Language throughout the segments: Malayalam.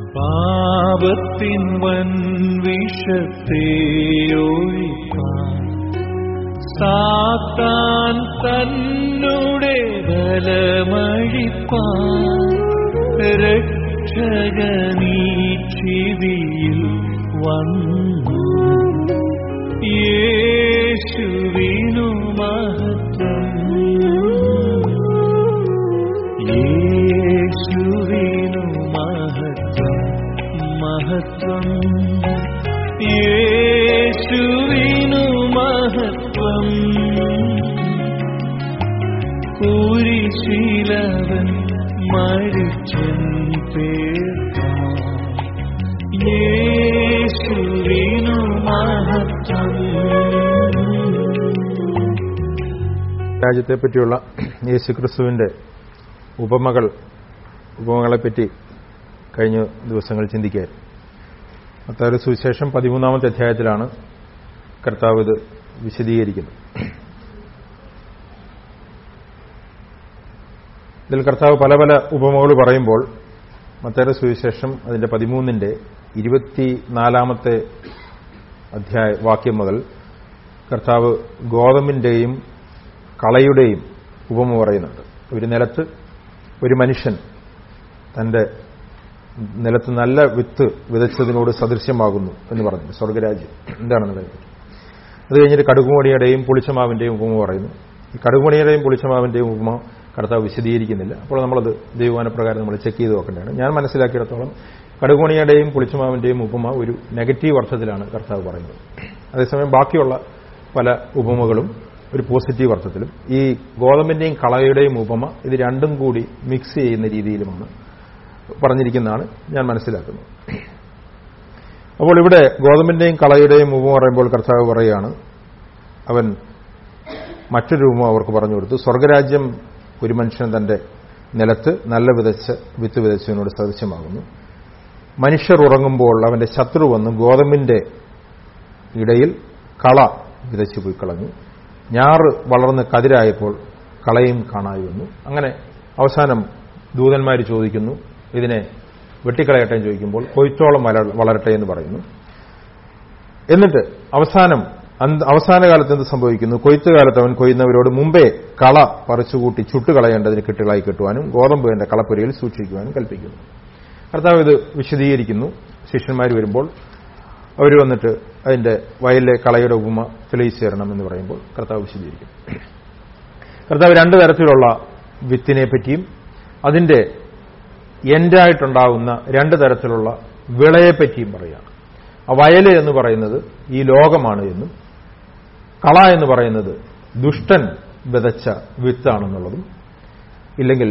പാപത്തിൻ വൻവിഷത്തെ ഒഴിപ്പാൻ സാത്താൻ തന്നുടെ ബലമഴിപ്പാൻ രക്ഷകനീ ജീവിയിൽ വന്നു. യേശുവിനു മഹത്വം, യേശുവിനു മഹത്വം, മഹത്വം യേശുവിനു മഹത്വം. കുരിശിലവൻ മരിച്ചൻ പേർക്കാൻ യേശുവിനു മഹത്വം. രാജ്യത്തെപ്പറ്റിയുള്ള യേശുക്രിസ്തുവിന്റെ ഉപമകളെപ്പറ്റി കഴിഞ്ഞ ദിവസങ്ങൾ ചിന്തിക്കുകയായിരുന്നു. മത്തായിയുടെ സുവിശേഷം 13-ാമത്തെ അധ്യായത്തിലാണ് കർത്താവ് ഇത് വിശദീകരിക്കുന്നത്. ഇതിൽ കർത്താവ് പല പല ഉപമകൾ പറയുമ്പോൾ മത്തായിയുടെ സുവിശേഷം അതിന്റെ 13-ന്റെ 24-ാമത്തെ വാക്യം മുതൽ കർത്താവ് ഗോതമ്പിന്റെയും കളയുടെയും ഉപമ പറയുന്നുണ്ട്. ഒരു നിലത്ത് ഒരു മനുഷ്യൻ തന്റെ നിലത്ത് നല്ല വിത്ത് വിതച്ചതിനോട് സദൃശ്യമാകുന്നു എന്ന് പറഞ്ഞു. സ്വർഗരാജ്യം എന്താണെന്ന് അത് കഴിഞ്ഞിട്ട് കടുകുമണിയുടെയും പുളിച്ചമാവിന്റെയും ഉപമ പറയുന്നു. ഈ കടുകുമണിയുടെയും പുളിച്ചമാവിന്റെയും ഉപമ കർത്താവ് വിശദീകരിക്കുന്നില്ല. അപ്പോൾ നമ്മളത് ദൈവവചനപ്രകാരം നമ്മൾ ചെക്ക് ചെയ്ത് നോക്കേണ്ടതാണ്. ഞാൻ മനസ്സിലാക്കിയിടത്തോളം കടുകുമണിയുടെയും പുളിച്ചമാവിന്റെയും ഉപമ ഒരു നെഗറ്റീവ് അർത്ഥത്തിലാണ് കർത്താവ് പറയുന്നത്. അതേസമയം ബാക്കിയുള്ള പല ഉപമകളും ഒരു പോസിറ്റീവ് അർത്ഥത്തിലും, ഈ ഗോതമ്പിന്റെയും കളയുടെയും ഉപമ ഇത് രണ്ടും കൂടി മിക്സ് ചെയ്യുന്ന രീതിയിലുമാണ് പറഞ്ഞിരിക്കുന്നതാണ് ഞാൻ മനസ്സിലാക്കുന്നത്. അപ്പോൾ ഇവിടെ ഗോതമ്പിന്റെയും കളയുടെയും ഉപമ പറയുമ്പോൾ കർത്താവ് പറയുകയാണ്, അവൻ മറ്റൊരു ഉപമ അവർക്ക് പറഞ്ഞു കൊടുത്തു. സ്വർഗരാജ്യം ഒരു മനുഷ്യൻ തന്റെ നിലത്ത് നല്ല വിത്ത് വിതച്ചതിനോട് സദൃശ്യമാകുന്നു. മനുഷ്യർ ഉറങ്ങുമ്പോൾ അവന്റെ ശത്രു വന്ന് ഗോതമ്പിന്റെ ഇടയിൽ കള വിതച്ചു പോയി കളഞ്ഞു. ഞാറ് വളർന്ന് കതിരായപ്പോൾ കളയും കാണായി വന്നു. അങ്ങനെ അവസാനം ദൂതന്മാർ ചോദിക്കുന്നു, ഇതിനെ വെട്ടിക്കളയട്ടെ എന്ന് ചോദിക്കുമ്പോൾ കൊയ്ത്തോളം വളരട്ടെ എന്ന് പറയുന്നു. എന്നിട്ട് അവസാന കാലത്ത് എന്ത് സംഭവിക്കുന്നു? കൊയ്ത്തുകാലത്ത് അവൻ കൊയ്യുന്നവരോട് മുമ്പേ കള പറിച്ചുകൂട്ടി ചുട്ടുകളയേണ്ടതിന് കെട്ടുകളായി കെട്ടുവാനും ഗോതമ്പ് എന്റെ കളപ്പുരയിൽ സൂക്ഷിക്കുവാനും കൽപ്പിക്കുന്നു. കർത്താവ് ഇത് വിശദീകരിക്കുന്നു. ശിഷ്യന്മാർ വരുമ്പോൾ അവർ വന്നിട്ട് അതിന്റെ വയലിലെ കളയുടെ ഉപമ തെളിയിച്ചു തരണം എന്ന് പറയുമ്പോൾ കർത്താവ് വിശദീകരിക്കും. കർത്താവ് രണ്ടു തരത്തിലുള്ള വിത്തിനെ പറ്റിയും അതിന്റെ എൻഡായിട്ടുണ്ടാകുന്ന രണ്ടു തരത്തിലുള്ള വിളയെപ്പറ്റിയും പറയുകയാണ്. ആ വയല് എന്ന് പറയുന്നത് ഈ ലോകമാണ് എന്നും കള എന്ന് പറയുന്നത് ദുഷ്ടൻ വിതച്ച വിത്താണെന്നുള്ളതും, ഇല്ലെങ്കിൽ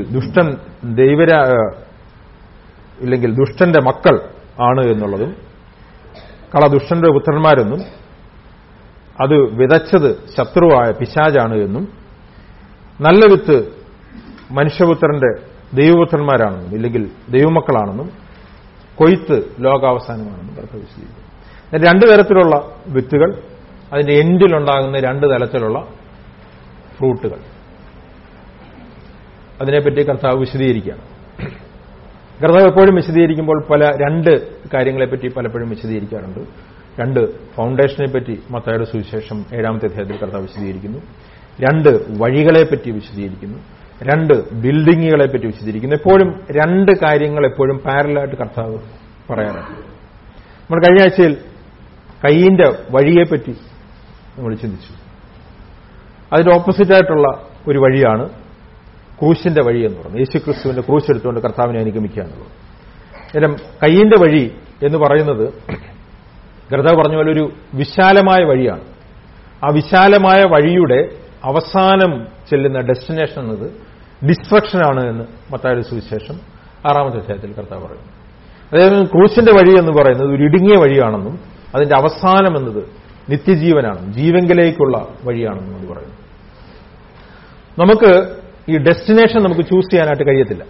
ദുഷ്ടന്റെ മക്കൾ ആണ് എന്നുള്ളതും, കള ദുഷ്ടന്റെ പുത്രന്മാരെന്നും അത് വിതച്ചത് ശത്രുവായ പിശാചാണ് എന്നും, നല്ല വിത്ത് മനുഷ്യപുത്രന്റെ ദൈവപുത്രന്മാരാണെന്നും ഇല്ലെങ്കിൽ ദൈവമക്കളാണെന്നും, കൊയ്ത്ത് ലോകാവസാനമാണെന്നും കർത്താവ് വിശദീകരിക്കുന്നു. രണ്ടു തരത്തിലുള്ള വിത്തുകൾ, അതിന്റെ എൻഡിലുണ്ടാകുന്ന രണ്ടു തരത്തിലുള്ള ഫ്രൂട്ടുകൾ, അതിനെപ്പറ്റി കർത്താവ് വിശദീകരിക്കുകയാണ്. കർത്താവ് എപ്പോഴും വിശദീകരിക്കുമ്പോൾ രണ്ട് കാര്യങ്ങളെപ്പറ്റി പലപ്പോഴും വിശദീകരിക്കാറുണ്ട്. രണ്ട് ഫൗണ്ടേഷനെ പറ്റി മത്തായിയുടെ സുവിശേഷം 7-ാമത്തെ അധ്യായത്തിൽ കർത്താവ് വിശദീകരിക്കുന്നു. രണ്ട് വഴികളെപ്പറ്റി വിശദീകരിക്കുന്നു. രണ്ട് ബിൽഡിങ്ങുകളെപ്പറ്റി വിശദീകരിക്കുന്നു. എപ്പോഴും രണ്ട് കാര്യങ്ങൾ എപ്പോഴും പാരലായിട്ട് കർത്താവ് പറയാറുണ്ട്. നമ്മൾ കഴിഞ്ഞ ആഴ്ചയിൽ കയ്യിന്റെ വഴിയെപ്പറ്റി നമ്മൾ ചിന്തിച്ചു. അതിന്റെ ഓപ്പോസിറ്റായിട്ടുള്ള ഒരു വഴിയാണ് ക്രൂശിന്റെ വഴി എന്ന് പറയുന്നത്. യേശുക്രിസ്തുവിന്റെ ക്രൂശ് എടുത്തുകൊണ്ട് കർത്താവിനെ അനുഗമിക്കുക എന്നുള്ളത്. നേരം കയ്യിന്റെ വഴി എന്ന് പറയുന്നത് കർത്താവ് പറഞ്ഞ പോലെ ഒരു വിശാലമായ വഴിയാണ്. ആ വിശാലമായ വഴിയുടെ അവസാനം ചെല്ലുന്ന ഡെസ്റ്റിനേഷൻ എന്നത് ഡിസ്ട്രക്ഷനാണ് എന്ന് മത്തായിയുടെ സുവിശേഷം 6-ാമത്തെ അധ്യായത്തിൽ കർത്താവ് പറയുന്നു. അതായത് ക്രൂശിന്റെ വഴി എന്ന് പറയുന്നത് ഒരു ഇടുങ്ങിയ വഴിയാണെന്നും അതിന്റെ അവസാനം എന്നത് നിത്യജീവനാണെന്നും ജീവങ്കിലേക്കുള്ള വഴിയാണെന്നും അത് പറയുന്നു. നമുക്ക് ഈ ഡെസ്റ്റിനേഷൻ നമുക്ക് ചൂസ് ചെയ്യാനായിട്ട് കഴിയത്തില്ല.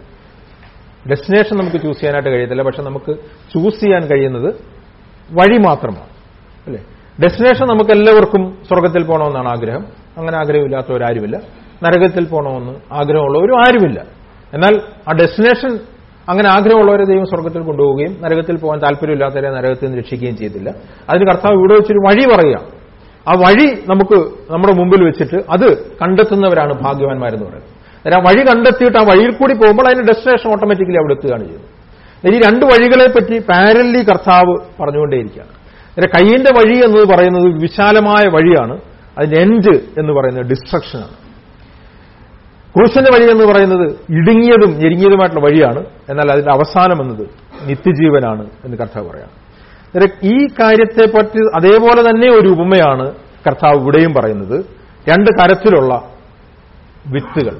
പക്ഷെ നമുക്ക് ചൂസ് ചെയ്യാൻ കഴിയുന്നത് വഴി മാത്രമാണ്, അല്ലേ? ഡെസ്റ്റിനേഷൻ നമുക്ക് എല്ലാവർക്കും സ്വർഗത്തിൽ പോകണമെന്നാണ് ആഗ്രഹം. അങ്ങനെ ആഗ്രഹമില്ലാത്തവരാരുമില്ല. നരകത്തിൽ പോകണമെന്ന് ആഗ്രഹമുള്ളവരും ആരുമില്ല. എന്നാൽ ആ ഡെസ്റ്റിനേഷൻ അങ്ങനെ ആഗ്രഹമുള്ളവരെ ദൈവം സ്വർഗ്ഗത്തിൽ കൊണ്ടുപോവുകയും നരകത്തിൽ പോകാൻ താല്പര്യമില്ലാത്തവരെ നരകത്തിൽ നിന്ന് രക്ഷിക്കുകയും ചെയ്തില്ല. അതിന് കർത്താവ് ഇവിടെ വെച്ചൊരു വഴി പറയുക. ആ വഴി നമുക്ക് നമ്മുടെ മുമ്പിൽ വെച്ചിട്ട് അത് കണ്ടെത്തുന്നവരാണ് ഭാഗ്യവാന്മാരെന്ന് പറയുന്നത്. ആ വഴി കണ്ടെത്തിയിട്ട് ആ വഴിയിൽ കൂടി പോകുമ്പോൾ അതിന്റെ ഡെസ്റ്റിനേഷൻ ഓട്ടോമാറ്റിക്കലി അവിടെ എത്തുകയാണ് ചെയ്യുന്നത്. ഈ രണ്ട് വഴികളെ പറ്റി പാരലി കർത്താവ് പറഞ്ഞുകൊണ്ടേയിരിക്കുകയാണ്. കയ്യിന്റെ വഴി എന്ന് പറയുന്നത് വിശാലമായ വഴിയാണ്. അതിന്റെ എൻഡ് എന്ന് പറയുന്നത് ഡിസ്ട്രക്ഷനാണ്. ക്രൂശിന്റെ വഴി എന്ന് പറയുന്നത് ഇടുങ്ങിയതും ഞെരുങ്ങിയതുമായിട്ടുള്ള വഴിയാണ്. എന്നാൽ അതിന്റെ അവസാനം എന്നത് നിത്യജീവനാണ് എന്ന് കർത്താവ് പറയാണ്. ഈ കാര്യത്തെപ്പറ്റി അതേപോലെ തന്നെ ഒരു ഉപമയാണ് കർത്താവ് ഇവിടെയും പറയുന്നത്. രണ്ട് തരത്തിലുള്ള വിത്തുകൾ,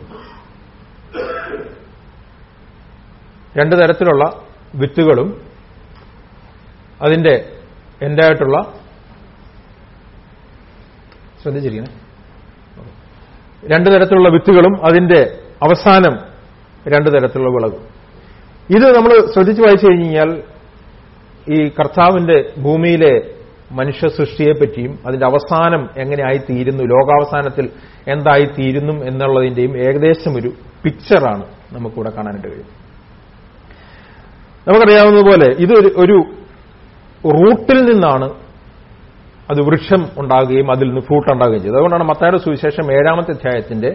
രണ്ട് തരത്തിലുള്ള വിത്തുകളും അതിന്റെ എന്തായിട്ടുള്ള ശ്രദ്ധിച്ചിരിക്കണേ, രണ്ടു തരത്തിലുള്ള വിത്തുകളും അതിന്റെ അവസാനം രണ്ടു തരത്തിലുള്ള വിളവും. ഇത് നമ്മൾ ശ്രദ്ധിച്ചു വായിച്ചു കഴിഞ്ഞാൽ ഈ കർത്താവിന്റെ ഭൂമിയിലെ മനുഷ്യ സൃഷ്ടിയെപ്പറ്റിയും അതിന്റെ അവസാനം എങ്ങനെ ആയിത്തീരുന്നു, ലോകാവസാനത്തിൽ എന്തായിത്തീരുന്നു എന്നുള്ളതിന്റെയും ഏകദേശം ഒരു പിക്ചറാണ് നമുക്കിവിടെ കാണാനായിട്ട് കഴിയും. നമുക്കറിയാവുന്നതുപോലെ ഇത് ഒരു റൂട്ടിൽ നിന്നാണ് അത് വൃക്ഷം ഉണ്ടാകുകയും അതിൽ നിന്ന് ഫ്രൂട്ട് ഉണ്ടാകുകയും ചെയ്തത്. അതുകൊണ്ടാണ് മത്തായിയുടെ സുവിശേഷം 7-ാമത്തെ അധ്യായത്തിന്റെ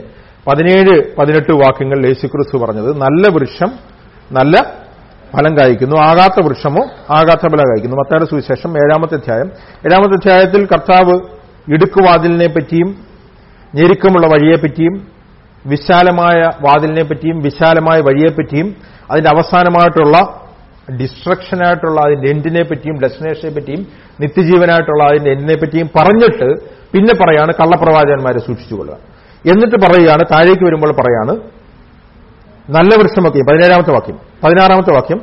17-18 വാക്യങ്ങളിൽ യേശുക്രിസ്തു പറഞ്ഞത്, നല്ല വൃക്ഷം നല്ല ഫലം കായ്ക്കുന്നു, ആകാത്ത വൃക്ഷമോ ആകാത്ത ഫലം കായ്ക്കുന്നു. മത്തായിയുടെ സുവിശേഷം 7-ാമത്തെ അധ്യായം. 7-ാമത്തെ അധ്യായത്തിൽ കർത്താവ് ഇടുക്കുവാതിലിനെ പറ്റിയും ഞെരുക്കമുള്ള വഴിയെപ്പറ്റിയും വിശാലമായ വാതിലിനെ പറ്റിയും വിശാലമായ വഴിയെപ്പറ്റിയും അതിന്റെ അവസാനമായിട്ടുള്ള ഡിസ്ട്രക്ഷനായിട്ടുള്ള അതിന്റെ എൻഡിനെ പറ്റിയും ഡെസ്റ്റിനേഷനെ പറ്റിയും നിത്യജീവനായിട്ടുള്ള അതിന്റെ എൻഡിനെ പറ്റിയും പറഞ്ഞിട്ട് പിന്നെ പറയാണ് കള്ളപ്രവാചകന്മാരെ സൂക്ഷിച്ചുകൊള്ളുക. എന്നിട്ട് പറയുകയാണ്, താഴേക്ക് വരുമ്പോൾ പറയാണ് നല്ല വൃക്ഷമൊക്കെ. 17-ാമത്തെ വാക്യം, 16-ാമത്തെ വാക്യം,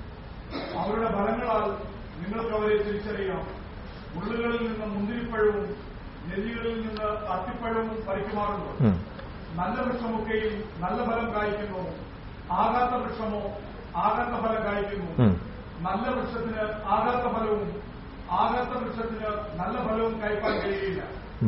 അവരുടെ ഫലങ്ങളാൽ നിങ്ങൾക്ക് അവരെ തിരിച്ചറിയാം. മുള്ളുകളിൽ നിന്ന് മുന്തിരിപ്പഴവും നെല്ലികളിൽ നിന്ന് അത്തിപ്പഴവും പറിക്കുമാറുന്നു. നല്ല വൃക്ഷമൊക്കെയും നല്ല ഫലം കായ്ക്കുന്നു, ആകാത്ത വൃക്ഷമോ ആകാത്ത ഫലം കായ്ക്കുന്നു. നല്ല വൃക്ഷത്തിന് ആകാത്ത ഫലവും ആകാത്ത വൃക്ഷത്തിന് നല്ല ഫലവും കായ്ക്കാൻ കഴിയില്ല.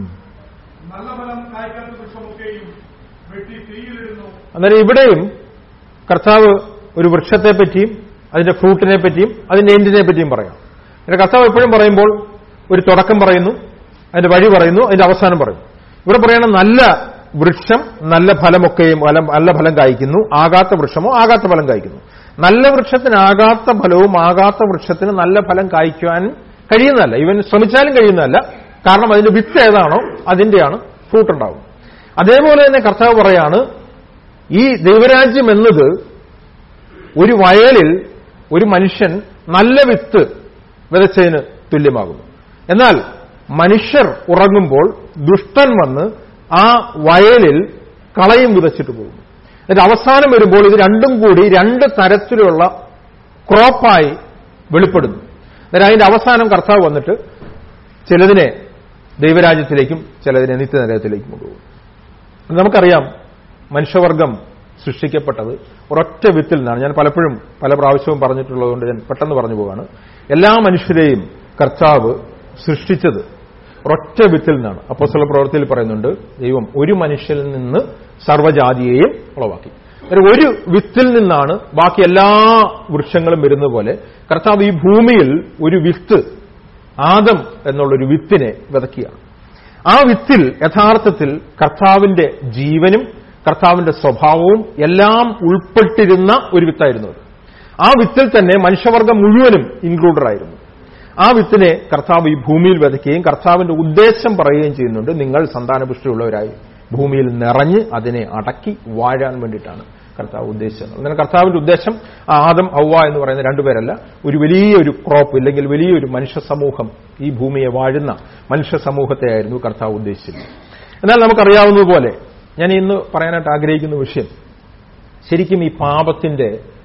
നല്ല ഫലം കായ്ക്കാത്ത വൃക്ഷമൊക്കെയും വെട്ടി തീയിലിടുന്നു. അന്നേരം ഇവിടെയും കർത്താവ് ഒരു വൃക്ഷത്തെപ്പറ്റിയും അതിന്റെ ഫ്രൂട്ടിനെ പറ്റിയും അതിന്റെ എൻഡിനെ പറ്റിയും പറയാം. കർത്താവ് എപ്പോഴും പറയുമ്പോൾ ഒരു തുടക്കം പറയുന്നു, അതിന്റെ വഴി പറയുന്നു, അതിന്റെ അവസാനം പറയുന്നു. ഇവിടെ പറയണം നല്ല വൃക്ഷം നല്ല ഫലമൊക്കെയും നല്ല ഫലം കായ്ക്കുന്നു, ആകാത്ത വൃക്ഷമോ ആകാത്ത ഫലം കായ്ക്കുന്നു. നല്ല വൃക്ഷത്തിന് ആകാത്ത ഫലവും ആകാത്ത വൃക്ഷത്തിന് നല്ല ഫലം കായ്ക്കുവാൻ കഴിയുന്നതല്ല, ഇവൻ ശ്രമിച്ചാലും കഴിയുന്നതല്ല. കാരണം അതിന്റെ വിത്ത് ഏതാണോ അതിന്റെയാണ് ഫ്രൂട്ട് ഉണ്ടാവും. അതേപോലെ തന്നെ കർത്താവ് പറയാണ്, ഈ ദൈവരാജ്യം എന്നത് ഒരു വയലിൽ ഒരു മനുഷ്യൻ നല്ല വിത്ത് വിതച്ചതിന് തുല്യമാകുന്നു. എന്നാൽ മനുഷ്യർ ഉറങ്ങുമ്പോൾ ദുഷ്ടൻ വന്ന് ആ വയലിൽ കളയും വിതച്ചിട്ട് പോകുന്നു. എന്നിട്ട് അവസാനം വരുമ്പോൾ ഇത് രണ്ടും കൂടി രണ്ട് തരത്തിലുള്ള ക്രോപ്പായി വെളിപ്പെടുന്നു. എന്നിട്ട് അതിന്റെ അവസാനം കർത്താവ് വന്നിട്ട് ചിലതിനെ ദൈവരാജ്യത്തിലേക്കും ചിലതിനെ നിത്യനരകത്തിലേക്കും കൊണ്ടുപോകും. നമുക്കറിയാം, മനുഷ്യവർഗം സൃഷ്ടിക്കപ്പെട്ടത് ഒരൊറ്റ വിത്തിൽ നിന്നാണ്. ഞാൻ പലപ്പോഴും പല പ്രാവശ്യവും പറഞ്ഞിട്ടുള്ളതുകൊണ്ട് ഞാൻ പെട്ടെന്ന് പറഞ്ഞു പോവാണ്. എല്ലാ മനുഷ്യരെയും കർത്താവ് സൃഷ്ടിച്ചത് ഒരൊറ്റ വിത്തിൽ നിന്നാണ്. അപ്പോസ്തല പ്രവൃത്തിയിൽ പറയുന്നുണ്ട്, ദൈവം ഒരു മനുഷ്യനിൽ നിന്ന് സർവ്വജാതിയെയും ഉളവാക്കി. ഒരു വിത്തിൽ നിന്നാണ് ബാക്കി എല്ലാ വൃക്ഷങ്ങളും വരുന്നത് പോലെ കർത്താവ് ഈ ഭൂമിയിൽ ഒരു വിത്ത്, ആദം എന്നുള്ളൊരു വിത്തിനെ വിതയ്ക്കുകയാണ്. ആ വിത്തിൽ യഥാർത്ഥത്തിൽ കർത്താവിന്റെ ജീവനും കർത്താവിന്റെ സ്വഭാവവും എല്ലാം ഉൾപ്പെട്ടിരുന്ന ഒരു വിത്തായിരുന്നു. ആ വിത്തിൽ തന്നെ മനുഷ്യവർഗം മുഴുവനും ഇൻക്ലൂഡഡ് ആയിരുന്നു. ആ വിത്തിനെ കർത്താവ് ഈ ഭൂമിയിൽ വിതയ്ക്കുകയും കർത്താവിന്റെ ഉദ്ദേശം പറയുകയും ചെയ്യുന്നുണ്ട്, നിങ്ങൾ സന്താനപുഷ്ടിയുള്ളവരായി ഭൂമിയിൽ നിറഞ്ഞ് അതിനെ അടക്കി വാഴാൻ വേണ്ടിയിട്ടാണ് കർത്താവ് ഉദ്ദേശിച്ചത്. അങ്ങനെ കർത്താവിന്റെ ഉദ്ദേശം ആദം ഹവ്വ എന്ന് പറയുന്ന രണ്ടുപേരല്ല, ഒരു വലിയൊരു ക്രോപ്പ് ഇല്ലെങ്കിൽ വലിയൊരു മനുഷ്യ സമൂഹം, ഈ ഭൂമിയെ വാഴുന്ന മനുഷ്യ സമൂഹത്തെയായിരുന്നു കർത്താവ് ഉദ്ദേശിച്ചത്. എന്നാൽ നമുക്കറിയാവുന്നതുപോലെ ഞാൻ ഇന്ന് പറയാനായിട്ട് ആഗ്രഹിക്കുന്ന വിഷയം, ശരിക്കും ഈ പാപത്തിന്റെ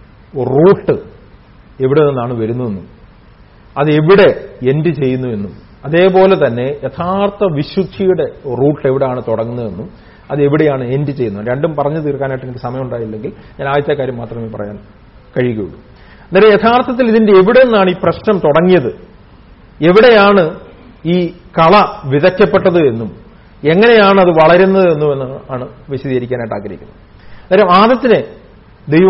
റൂട്ട് എവിടെ നിന്നാണ് വരുന്നതെന്നും അത് എവിടെ എൻഡ് ചെയ്യുന്നുവെന്നും അതേപോലെ തന്നെ യഥാർത്ഥ വിശുദ്ധിയുടെ റൂട്ട് എവിടെയാണ് തുടങ്ങുന്നതെന്നും അത് എവിടെയാണ് എൻഡ് ചെയ്യുന്നത്, രണ്ടും പറഞ്ഞു തീർക്കാനായിട്ട് എനിക്ക് സമയമുണ്ടായില്ലെങ്കിൽ ഞാൻ ആദ്യത്തെ കാര്യം മാത്രമേ പറയാൻ കഴിയുകയുള്ളൂ. അന്നേരം യഥാർത്ഥത്തിൽ ഇതിന്റെ എവിടെ നിന്നാണ് ഈ പ്രശ്നം തുടങ്ങിയത്, എവിടെയാണ് ഈ കള വിതയ്ക്കപ്പെട്ടത് എന്നും എങ്ങനെയാണ് അത് വളരുന്നത് എന്നുമാണ് വിശദീകരിക്കാനായിട്ട് ആഗ്രഹിക്കുന്നത്. അന്നേരം ആദത്തിനെ ദൈവം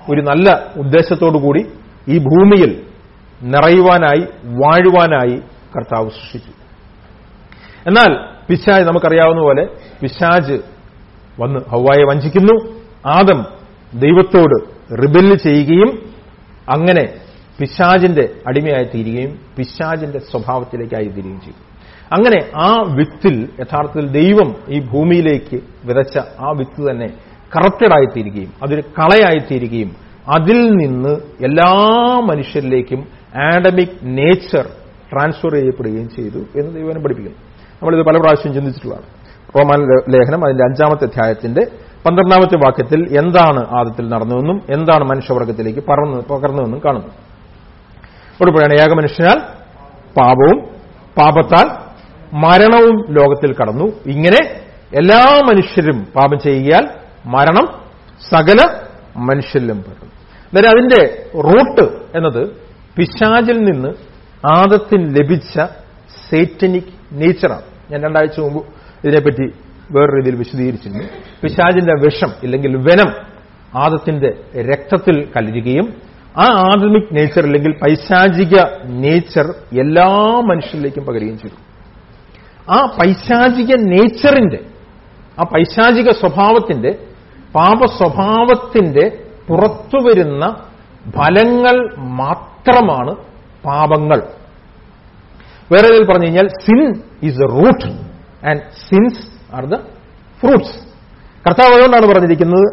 ഒരു നല്ല ഉദ്ദേശത്തോടു കൂടി ഈ ഭൂമിയിൽ നിറയുവാനായി വാഴുവാനായി കർത്താവ് സൃഷ്ടിച്ചു. എന്നാൽ പിശാച്, നമുക്കറിയാവുന്ന പോലെ പിശാച് വന്ന് ഹവ്വായെ വഞ്ചിക്കുന്നു. ആദം ദൈവത്തോട് റിബെല്ല് ചെയ്യുകയും അങ്ങനെ പിശാചിന്റെ അടിമയായി തീരുകയും പിശാചിന്റെ സ്വഭാവത്തിലേക്കായി തീരുകയും ചെയ്തു. അങ്ങനെ ആ വിത്തിൽ യഥാർത്ഥത്തിൽ ദൈവം ഈ ഭൂമിയിലേക്ക് വിതച്ച ആ വിത്ത് തന്നെ കറപ്റ്റഡായിത്തീരുകയും അതൊരു കളയായിത്തീരുകയും അതിൽ നിന്ന് എല്ലാ മനുഷ്യരിലേക്കും ആഡമിക് നേച്ചർ ട്രാൻസ്ഫർ ചെയ്യപ്പെടുകയും ചെയ്തു എന്ന് ദൈവം പഠിപ്പിക്കുന്നു. നമ്മളിത് പല പ്രാവശ്യം ചിന്തിച്ചിട്ടുള്ളതാണ്. റോമാൻ ലേഖനം അതിന്റെ 5-ാമത്തെ അധ്യായത്തിന്റെ 12-ാമത്തെ വാക്യത്തിൽ എന്താണ് ആദത്തിൽ നടന്നതെന്നും എന്താണ് മനുഷ്യവർഗത്തിലേക്ക് പകർന്നതെന്നും കാണുന്നു. ഇവിടെ പറയാണ്, ഏകമനുഷ്യനാൽ പാപവും പാപത്താൽ മരണവും ലോകത്തിൽ കടന്നു. ഇങ്ങനെ എല്ലാ മനുഷ്യരും പാപം ചെയ്യുകയാൽ മരണം സകല മനുഷ്യരിലും പെടും. അതായത് അതിന്റെ റൂട്ട് എന്നത് പിശാചിൽ നിന്ന് ആദത്തിന് ലഭിച്ച സേറ്റനിക് നേച്ചറാണ്. ഞാൻ 2 ആഴ്ച മുമ്പ് ഇതിനെപ്പറ്റി വേറെ രീതിയിൽ വിശദീകരിച്ചിരുന്നു. പിശാചിന്റെ വിഷം ഇല്ലെങ്കിൽ വെനം ആദത്തിന്റെ രക്തത്തിൽ കലരുകയും ആ ആദമിക് നേച്ചർ അല്ലെങ്കിൽ പൈശാചിക നേച്ചർ എല്ലാ മനുഷ്യരിലേക്കും പകരുകയും ചെയ്തു. ആ പൈശാചിക നേച്ചറിന്റെ, ആ പൈശാചിക സ്വഭാവത്തിന്റെ, പാപസ്വഭാവത്തിന്റെ പുറത്തുവരുന്ന ഫലങ്ങൾ മാത്രമാണ് പാപങ്ങൾ. വേറെ ഇതിൽ പറഞ്ഞു കഴിഞ്ഞാൽ sin is a root and sins are the fruits. കർത്താവ് അതുകൊണ്ടാണ് പറഞ്ഞിരിക്കുന്നത്,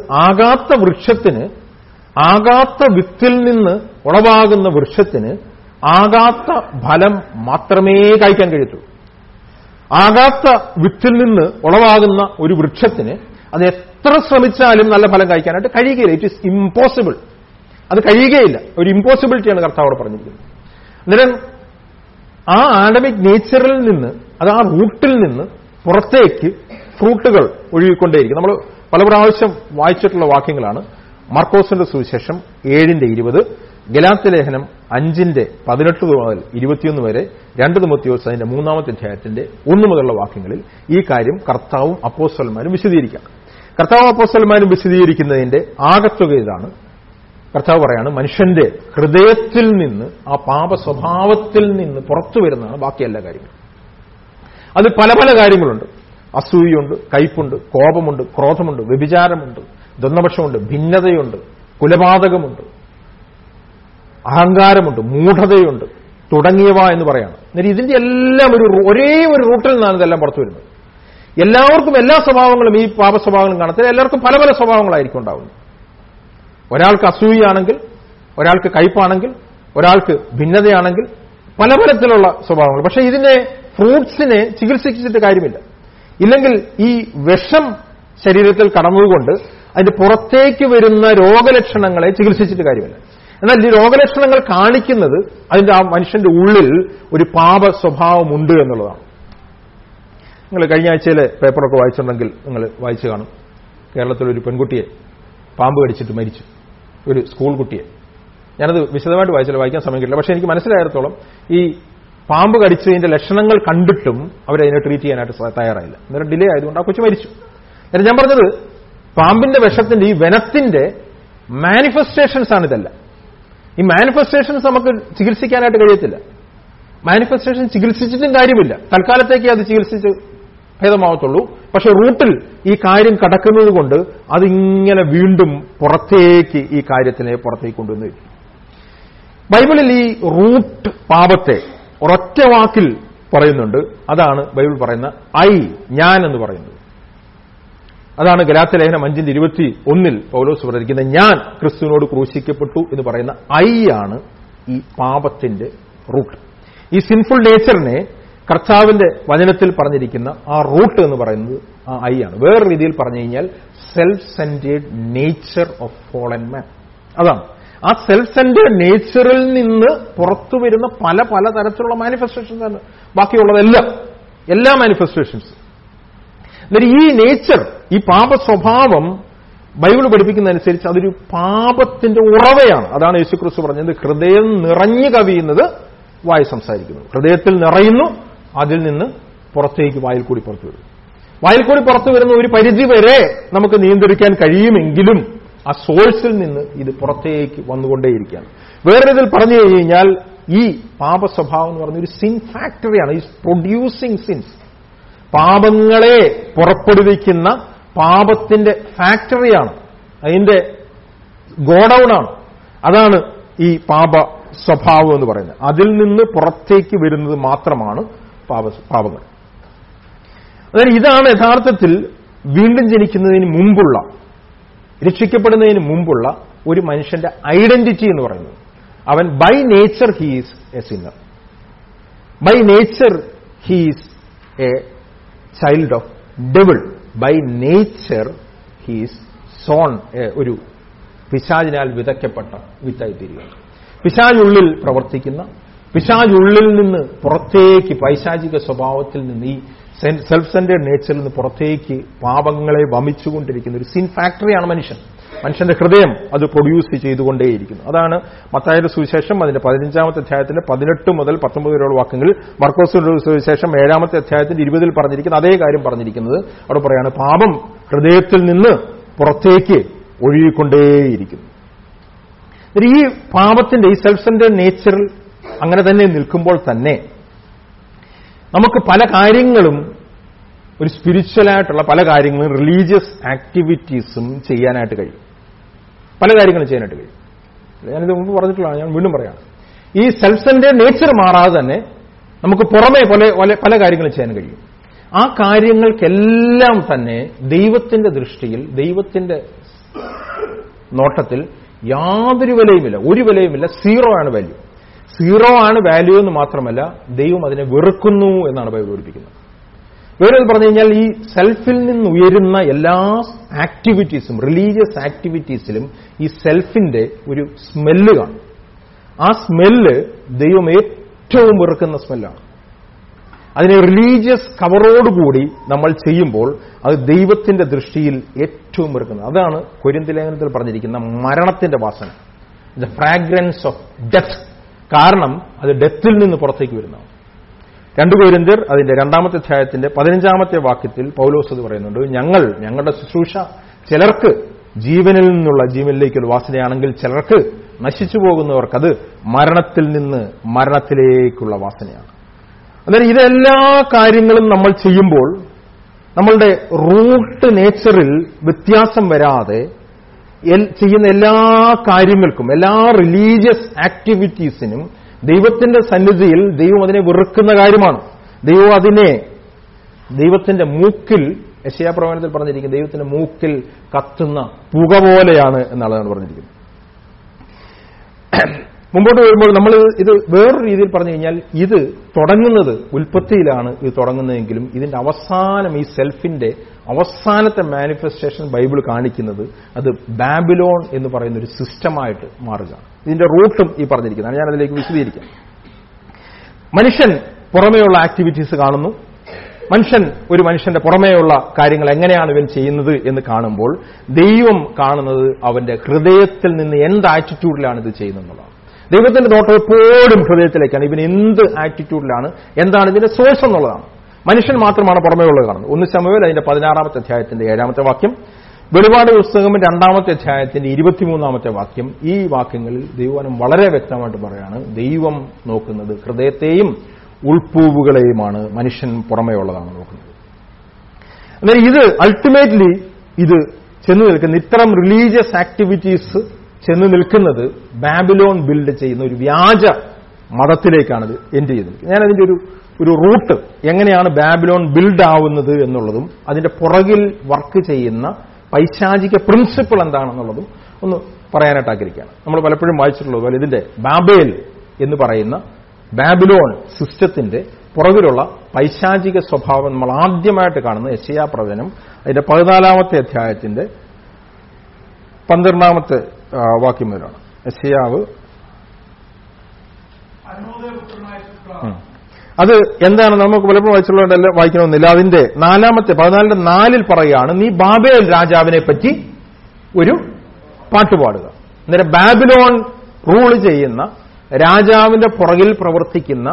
ആകാത്ത വിത്തിൽ നിന്ന് ഉളവാകുന്ന വൃക്ഷത്തിന് ആകാത്ത ഫലം മാത്രമേ കഴിക്കാൻ കഴിയത്തുള്ളൂ. ആകാത്ത വിത്തിൽ നിന്ന് ഉളവാകുന്ന ഒരു വൃക്ഷത്തിന് അത് എത്ര ശ്രമിച്ചാലും നല്ല ഫലം കഴിക്കാനായിട്ട് കഴിയുകയില്ല. It is impossible. അത് കഴിയുകയില്ല. ഒരു ഇമ്പോസിബിലിറ്റിയാണ് കർത്താവോട് പറഞ്ഞിരിക്കുന്നത്. അന്നേരം ആ ആഡമിക് നേച്ചറിൽ നിന്ന്, അത് ആ റൂട്ടിൽ നിന്ന് പുറത്തേക്ക് ഫ്രൂട്ടുകൾ ഒഴുകിക്കൊണ്ടേയിരിക്കും. നമ്മൾ പല പ്രാവശ്യം വായിച്ചിട്ടുള്ള വാക്യങ്ങളാണ്. മാർക്കോസിന്റെ സുവിശേഷം 7:20, ഗലാത്യലേഖനം 5:18 മുതൽ 21 വരെ, 2 തിമോത്തിയോസ് അതിന്റെ 3-ാമത്തെ അധ്യായത്തിന്റെ 1 മുതലുള്ള വാക്യങ്ങളിൽ ഈ കാര്യം കർത്താവും അപ്പോസ്തലന്മാരും വിശദീകരിക്കാം. കർത്താവും അപ്പോസ്തലന്മാരും വിശദീകരിക്കുന്നതിന്റെ ആകത്തുക ഇതാണ്. കർത്താവ് പറയാണ്, മനുഷ്യന്റെ ഹൃദയത്തിൽ നിന്ന്, ആ പാപ സ്വഭാവത്തിൽ നിന്ന് പുറത്തു വരുന്നതാണ് ബാക്കി എല്ലാ കാര്യങ്ങളും. അത് പല പല കാര്യങ്ങളുണ്ട്. അസൂയുണ്ട്, കയ്പുണ്ട്, കോപമുണ്ട്, ക്രോധമുണ്ട്, വ്യഭിചാരമുണ്ട്, ദ്വന്ദ്വപക്ഷമുണ്ട്, ഭിന്നതയുണ്ട്, കുലപാതകമുണ്ട്, അഹങ്കാരമുണ്ട്, മൂഢതയുണ്ട് തുടങ്ങിയവ എന്ന് പറയാണ്. എന്നിട്ട് ഇതിന്റെ എല്ലാം ഒരേ ഒരു റൂട്ടിൽ നിന്നാണ് ഇതെല്ലാം പുറത്തു വരുന്നത്. എല്ലാവർക്കും എല്ലാ സ്വഭാവങ്ങളും, ഈ പാപ സ്വഭാവങ്ങളും കാണത്തില്ല. എല്ലാവർക്കും പല പല സ്വഭാവങ്ങളായിരിക്കും ഉണ്ടാവുന്നത്. ഒരാൾക്ക് അസൂയാണെങ്കിൽ, ഒരാൾക്ക് കയ്പാണെങ്കിൽ, ഒരാൾക്ക് ഭിന്നതയാണെങ്കിൽ, പല തരത്തിലുള്ള സ്വഭാവങ്ങൾ. പക്ഷേ ഇതിന്റെ ഫ്രൂട്ട്സിനെ ചികിത്സിച്ചിട്ട് കാര്യമില്ല. ഇല്ലെങ്കിൽ ഈ വിഷം ശരീരത്തിൽ കടന്നതുകൊണ്ട് അതിന്റെ പുറത്തേക്ക് വരുന്ന രോഗലക്ഷണങ്ങളെ ചികിത്സിച്ചിട്ട് കാര്യമില്ല. എന്നാൽ ഈ രോഗലക്ഷണങ്ങൾ കാണിക്കുന്നത് അതിന്റെ ആ മനുഷ്യന്റെ ഉള്ളിൽ ഒരു പാപ സ്വഭാവമുണ്ട് എന്നുള്ളതാണ്. നിങ്ങൾ കഴിഞ്ഞ ആഴ്ചയിലെ പേപ്പറൊക്കെ വായിച്ചിട്ടുണ്ടെങ്കിൽ നിങ്ങൾ വായിച്ചു കാണും. കേരളത്തിലൊരു പെൺകുട്ടിയെ പാമ്പ് കടിച്ചിട്ട് മരിച്ചു, ഒരു സ്കൂൾ കുട്ടിയെ. ഞാനത് വിശദമായിട്ട് വായിക്കാൻ സമയം കിട്ടില്ല. പക്ഷേ എനിക്ക് മനസ്സിലായിടത്തോളം ഈ പാമ്പ് കടിച്ചതിന്റെ ലക്ഷണങ്ങൾ കണ്ടിട്ടും അവരതിനെ ട്രീറ്റ് ചെയ്യാനായിട്ട് തയ്യാറായില്ല. അന്നേരം ഡിലേ ആയതുകൊണ്ട് ആ കൊച്ചു മരിച്ചു. എന്നിട്ട് ഞാൻ പറഞ്ഞത്, പാമ്പിന്റെ വിഷത്തിന്റെ, ഈ വനത്തിന്റെ മാനിഫെസ്റ്റേഷൻസ് ആണ് ഇതെല്ലാം. ഈ മാനിഫെസ്റ്റേഷൻസ് നമുക്ക് ചികിത്സിക്കാനായിട്ട് കഴിയത്തില്ല. മാനിഫെസ്റ്റേഷൻ ചികിത്സിച്ചിട്ടും കാര്യമില്ല. തൽക്കാലത്തേക്ക് അത് ചികിത്സിച്ച് ഭേദമാവത്തുള്ളൂ. പക്ഷെ റൂട്ടിൽ ഈ കാര്യം കടക്കുന്നത് കൊണ്ട് അതിങ്ങനെ വീണ്ടും പുറത്തേക്ക് ഈ കാര്യത്തിനെ പുറത്തേക്ക് കൊണ്ടുവന്ന് വരും. ബൈബിളിൽ ഈ റൂട്ട് പാപത്തെ ഒരൊറ്റ വാക്കിൽ പറയുന്നുണ്ട്. അതാണ് ബൈബിൾ പറയുന്ന ഞാൻ എന്ന് പറയുന്നത്. അതാണ് ഗലാത്യലേഖനം 5:21 പൗലോസ് പറഞ്ഞിരിക്കുന്നത്, ഞാൻ ക്രിസ്തുവിനോട് ക്രൂശിക്കപ്പെട്ടു എന്ന് പറയുന്ന ആണ് ഈ പാപത്തിന്റെ റൂട്ട്. ഈ സിൻഫുൾ നേച്ചറിനെ കർത്താവിന്റെ വചനത്തിൽ പറഞ്ഞിരിക്കുന്ന ആ റൂട്ട് എന്ന് പറയുന്നത് ആ ആണ്. വേറെ രീതിയിൽ പറഞ്ഞു കഴിഞ്ഞാൽ self centred nature of fallen man. അതാണ് ആ സെൽഫ് സെന്റേഡ് നേച്ചറിൽ നിന്ന് പുറത്തു വരുന്ന പല പല തരത്തിലുള്ള മാനിഫെസ്റ്റേഷൻസ് ആണ് ബാക്കിയുള്ളതെല്ലാം, എല്ലാ മാനിഫെസ്റ്റേഷൻസ്. എന്നിട്ട് ഈ നേച്ചർ, ഈ പാപ സ്വഭാവം ബൈബിൾ പഠിപ്പിക്കുന്നതനുസരിച്ച് അതൊരു പാപത്തിന്റെ ഉറവയാണ്. അതാണ് യേശുക്രിസ്തു പറഞ്ഞത്, ഹൃദയം നിറഞ്ഞു കവിയുന്നത് വായി സംസാരിക്കുന്നു. ഹൃദയത്തിൽ നിറയുന്നു, അതിൽ നിന്ന് പുറത്തേക്ക് വായിൽ കൂടി പുറത്തു വരും. വായിൽ കൂടി പുറത്തു വരുന്ന ഒരു പരിധി വരെ നമുക്ക് നിയന്ത്രിക്കാൻ കഴിയുമെങ്കിലും ആ സോഴ്സിൽ നിന്ന് ഇത് പുറത്തേക്ക് വന്നുകൊണ്ടേയിരിക്കുകയാണ്. വേറെ ഇതിൽ പറഞ്ഞു കഴിഞ്ഞാൽ ഈ പാപ സ്വഭാവം എന്ന് പറഞ്ഞ ഒരു സിൻ ഫാക്ടറിയാണ്. ഈ പ്രൊഡ്യൂസിങ് സിൻസ്, പാപങ്ങളെ പുറപ്പെടുവിക്കുന്ന പാപത്തിന്റെ ഫാക്ടറിയാണ്, അതിന്റെ ഗോഡൌണാണ്. അതാണ് ഈ പാപ സ്വഭാവം എന്ന് പറയുന്നത്. അതിൽ നിന്ന് പുറത്തേക്ക് വരുന്നത് മാത്രമാണ് പാപങ്ങൾ. അതായത് ഇതാണ് യഥാർത്ഥത്തിൽ വീണ്ടും ജനിക്കുന്നതിന് മുമ്പുള്ള, രക്ഷിക്കപ്പെടുന്നതിന് മുമ്പുള്ള ഒരു മനുഷ്യന്റെ ഐഡന്റിറ്റി എന്ന് പറയുന്നത്. അവൻ by nature he's a sinner, by nature he's a child of devil, by nature he's sown, ഒരു പിശാചിനാൽ വിതയ്ക്കപ്പെട്ട വിത്തായി തീരുകയാണ്. പിശാചുള്ളിൽ പ്രവർത്തിക്കുന്ന, പിശാചുള്ളിൽ നിന്ന് പുറത്തേക്ക് പൈശാചിക സ്വഭാവത്തിൽ നിന്ന്, ഈ സെൽഫ് സെന്റേഡ് നേച്ചറിൽ നിന്ന് പുറത്തേക്ക് പാപങ്ങളെ വമിച്ചുകൊണ്ടിരിക്കുന്ന ഒരു സിൻ ഫാക്ടറിയാണ് മനുഷ്യൻ. മനുഷ്യന്റെ ഹൃദയം അത് പ്രൊഡ്യൂസ് ചെയ്തുകൊണ്ടേയിരിക്കുന്നു. അതാണ് മത്തായിയുടെ സുവിശേഷം അതിന്റെ 15-ാമത്തെ അധ്യായത്തിന്റെ 18 മുതൽ 19 വരെയുള്ള വാക്യങ്ങളിൽ, മർക്കോസിന്റെ സുവിശേഷം 7-ാമത്തെ അധ്യായത്തിന്റെ 20 പറഞ്ഞിരിക്കുന്ന അതേ കാര്യം പറഞ്ഞിരിക്കുന്നത്. അവിടെ പറയാണ് പാപം ഹൃദയത്തിൽ നിന്ന് പുറത്തേക്ക് ഒഴുകിക്കൊണ്ടേയിരിക്കുന്നു. ഈ പാപത്തിന്റെ ഈ സെൽഫ് സെന്റേഡ് നേച്ചറിൽ അങ്ങനെ തന്നെ നിൽക്കുമ്പോൾ തന്നെ നമുക്ക് പല കാര്യങ്ങളും, ഒരു സ്പിരിച്വലായിട്ടുള്ള പല കാര്യങ്ങളും, റിലീജിയസ് ആക്ടിവിറ്റീസും ചെയ്യാനായിട്ട് കഴിയും. പല കാര്യങ്ങളും ചെയ്യാനായിട്ട് കഴിയും. ഞാനിത് മുമ്പ് പറഞ്ഞിട്ടുള്ളതാണ്, ഞാൻ വീണ്ടും പറയാം. ഈ സെൽഫ് സെന്റേഡ് നേച്ചർ മാറാതെ തന്നെ നമുക്ക് പുറമേ പല കാര്യങ്ങളും ചെയ്യാൻ കഴിയും. ആ കാര്യങ്ങൾക്കെല്ലാം തന്നെ ദൈവത്തിന്റെ ദൃഷ്ടിയിൽ, ദൈവത്തിന്റെ നോട്ടത്തിൽ യാതൊരു വിലയുമില്ല, ഒരു വിലയുമില്ല. സീറോ ആണ് വാല്യൂ. സീറോ ആണ് വാല്യൂ എന്ന് മാത്രമല്ല, ദൈവം അതിനെ വെറുക്കുന്നു എന്നാണ് ബൈബിൾ പഠിപ്പിക്കുന്നത്. വേറെ പറഞ്ഞു കഴിഞ്ഞാൽ ഈ സെൽഫിൽ നിന്ന് ഉയരുന്ന എല്ലാ ആക്ടിവിറ്റീസും, റിലീജിയസ് ആക്ടിവിറ്റീസിലും ഈ സെൽഫിന്റെ ഒരു സ്മെല്ല് കാണും. ആ സ്മെല്ല് ദൈവം ഏറ്റവും വെറുക്കുന്ന സ്മെല്ലാണ്. അതിനെ റിലീജിയസ് കവറോടുകൂടി നമ്മൾ ചെയ്യുമ്പോൾ അത് ദൈവത്തിന്റെ ദൃഷ്ടിയിൽ ഏറ്റവും വെറുക്കുന്നത്. അതാണ് കൊരിന്ത്യർ ലേഖനത്തിൽ പറഞ്ഞിരിക്കുന്ന മരണത്തിന്റെ വാസന, ദ ഫ്രാഗ്രൻസ് ഓഫ് ഡെത്ത്. കാരണം അത് ഡെത്തിൽ നിന്ന് പുറത്തേക്ക് വരുന്നതാണ്. 2 കൊരിന്ത്യർ അതിന്റെ 2-ാമത്തെ അധ്യായത്തിന്റെ 15-ാമത്തെ വാക്യത്തിൽ പൗലോസ് അത് പറയുന്നുണ്ട്. ഞങ്ങളുടെ ശുശ്രൂഷ ചിലർക്ക് ജീവനിൽ നിന്നുള്ള ജീവനിലേക്കുള്ള വാസനയാണെങ്കിൽ ചിലർക്ക് നശിച്ചു പോകുന്നവർക്കത് മരണത്തിൽ നിന്ന് മരണത്തിലേക്കുള്ള വാസനയാണ്. അതായത് ഇതെല്ലാ കാര്യങ്ങളും നമ്മൾ ചെയ്യുമ്പോൾ നമ്മളുടെ റൂട്ട് നേച്ചറിൽ വ്യത്യാസം വരാതെ ചെയ്യുന്ന എല്ലാ കാര്യങ്ങൾക്കും, എല്ലാ റിലീജിയസ് ആക്ടിവിറ്റീസിനും ദൈവത്തിന്റെ സന്നിധിയിൽ ദൈവം അതിനെ വെറുക്കുന്ന കാര്യമാണ്. ദൈവം അതിനെ ദൈവത്തിന്റെ മൂക്കിൽ, യെശയ്യാ പ്രവചനത്തിൽ പറഞ്ഞിരിക്കുന്നത്, ദൈവത്തിന്റെ മൂക്കിൽ കത്തുന്ന പുക പോലെയാണ് എന്നുള്ളതാണ് പറഞ്ഞിരിക്കുന്നത്. മുമ്പോട്ട് വരുമ്പോൾ നമ്മൾ ഇത് വേറൊരു രീതിയിൽ പറഞ്ഞു കഴിഞ്ഞാൽ, ഇത് തുടങ്ങുന്നത് ഉൽപ്പത്തിയിലാണ് ഇത് തുടങ്ങുന്നതെങ്കിലും ഇതിന്റെ അവസാനം, ഈ സെൽഫിന്റെ അവസാനത്തെ മാനിഫെസ്റ്റേഷൻ ബൈബിൾ കാണിക്കുന്നത് അത് ബാബിലോൺ എന്ന് പറയുന്ന ഒരു സിസ്റ്റമായിട്ട് മാറുകയാണ്. ഇതിന്റെ റൂട്ടും ഈ പറഞ്ഞിരിക്കുന്നതാണ്. ഞാൻ അതിലേക്ക് വിശദീകരിക്കാം. മനുഷ്യൻ പുറമേയുള്ള ആക്ടിവിറ്റീസ് കാണുന്നു. ഒരു മനുഷ്യന്റെ പുറമേയുള്ള കാര്യങ്ങൾ എങ്ങനെയാണ് ഇവൻ ചെയ്യുന്നത് എന്ന് കാണുമ്പോൾ ദൈവം കാണുന്നത് അവന്റെ ഹൃദയത്തിൽ നിന്ന് എന്ത് ആറ്റിറ്റ്യൂഡിലാണ് ഇത് ചെയ്യുന്നതെന്നുള്ളതാണ്. ദൈവത്തിന്റെ നോട്ടം എപ്പോഴും ഹൃദയത്തിലേക്കാണ്. ഇവൻ എന്ത് ആറ്റിറ്റ്യൂഡിലാണ്, എന്താണ് ഇതിന്റെ സോഴ്സ് എന്നുള്ളതാണ്. മനുഷ്യൻ മാത്രമാണ് പുറമേയുള്ളത് കാണുന്നത്. 1 ശമൂവേൽ അതിന്റെ 16-ാമത്തെ അധ്യായത്തിന്റെ 7-ാമത്തെ വാക്യം, വെളിപാട് പുസ്തകം 2-ാമത്തെ അധ്യായത്തിന്റെ 23-ാമത്തെ വാക്യം. ഈ വാക്യങ്ങളിൽ ദൈവവചനം വളരെ വ്യക്തമായിട്ട് പറയാണ്, ദൈവം നോക്കുന്നത് ഹൃദയത്തെയും ഉൾപ്പൂവുകളെയുമാണ്, മനുഷ്യൻ പുറമേയുള്ളതാണ് നോക്കുന്നത്. എന്നാൽ ഇത് അൾട്ടിമേറ്റ്ലി ഇത് ചെന്ന് നിൽക്കുന്ന, ഇത്തരം റിലീജിയസ് ആക്ടിവിറ്റീസ് ചെന്ന് നിൽക്കുന്നത് ബാബിലോൺ ബിൽഡ് ചെയ്യുന്ന ഒരു വ്യാജ മതത്തിലേക്കാണ് ഇത് എൻഡ് ചെയ്തത്. ഞാനതിന്റെ ഒരു റൂട്ട്, എങ്ങനെയാണ് ബാബിലോൺ ബിൽഡ് ആവുന്നത് എന്നുള്ളതും അതിന്റെ പുറകിൽ വർക്ക് ചെയ്യുന്ന പൈശാചിക പ്രിൻസിപ്പിൾ എന്താണെന്നുള്ളതും ഒന്ന് പറയാനായിട്ട് ആഗ്രഹിക്കുകയാണ്. നമ്മൾ പലപ്പോഴും വായിച്ചിട്ടുള്ളത് പോലെ ഇതിന്റെ ബാബേൽ എന്ന് പറയുന്ന ബാബിലോൺ സിസ്റ്റത്തിന്റെ പുറകിലുള്ള പൈശാചിക സ്വഭാവം നമ്മൾ ആദ്യമായിട്ട് കാണുന്ന യെശയ്യാ പ്രവചനം അതിന്റെ 14-ാമത്തെ അധ്യായത്തിന്റെ 12-ാമത്തെ വാക്യം മുതലാണ്. യെശയ്യാവ് അത് എന്താണ് നമുക്ക് പലപ്പോഴും വായിച്ചുള്ളതല്ല, വായിക്കണമെന്നില്ല. അതിന്റെ 14-ന്റെ 4 നീ ബാബേൽ രാജാവിനെ പറ്റി ഒരു പാട്ട് പാടുക. അന്നേരം ബാബിലോൺ റൂൾ ചെയ്യുന്ന രാജാവിന്റെ പുറകിൽ പ്രവർത്തിക്കുന്ന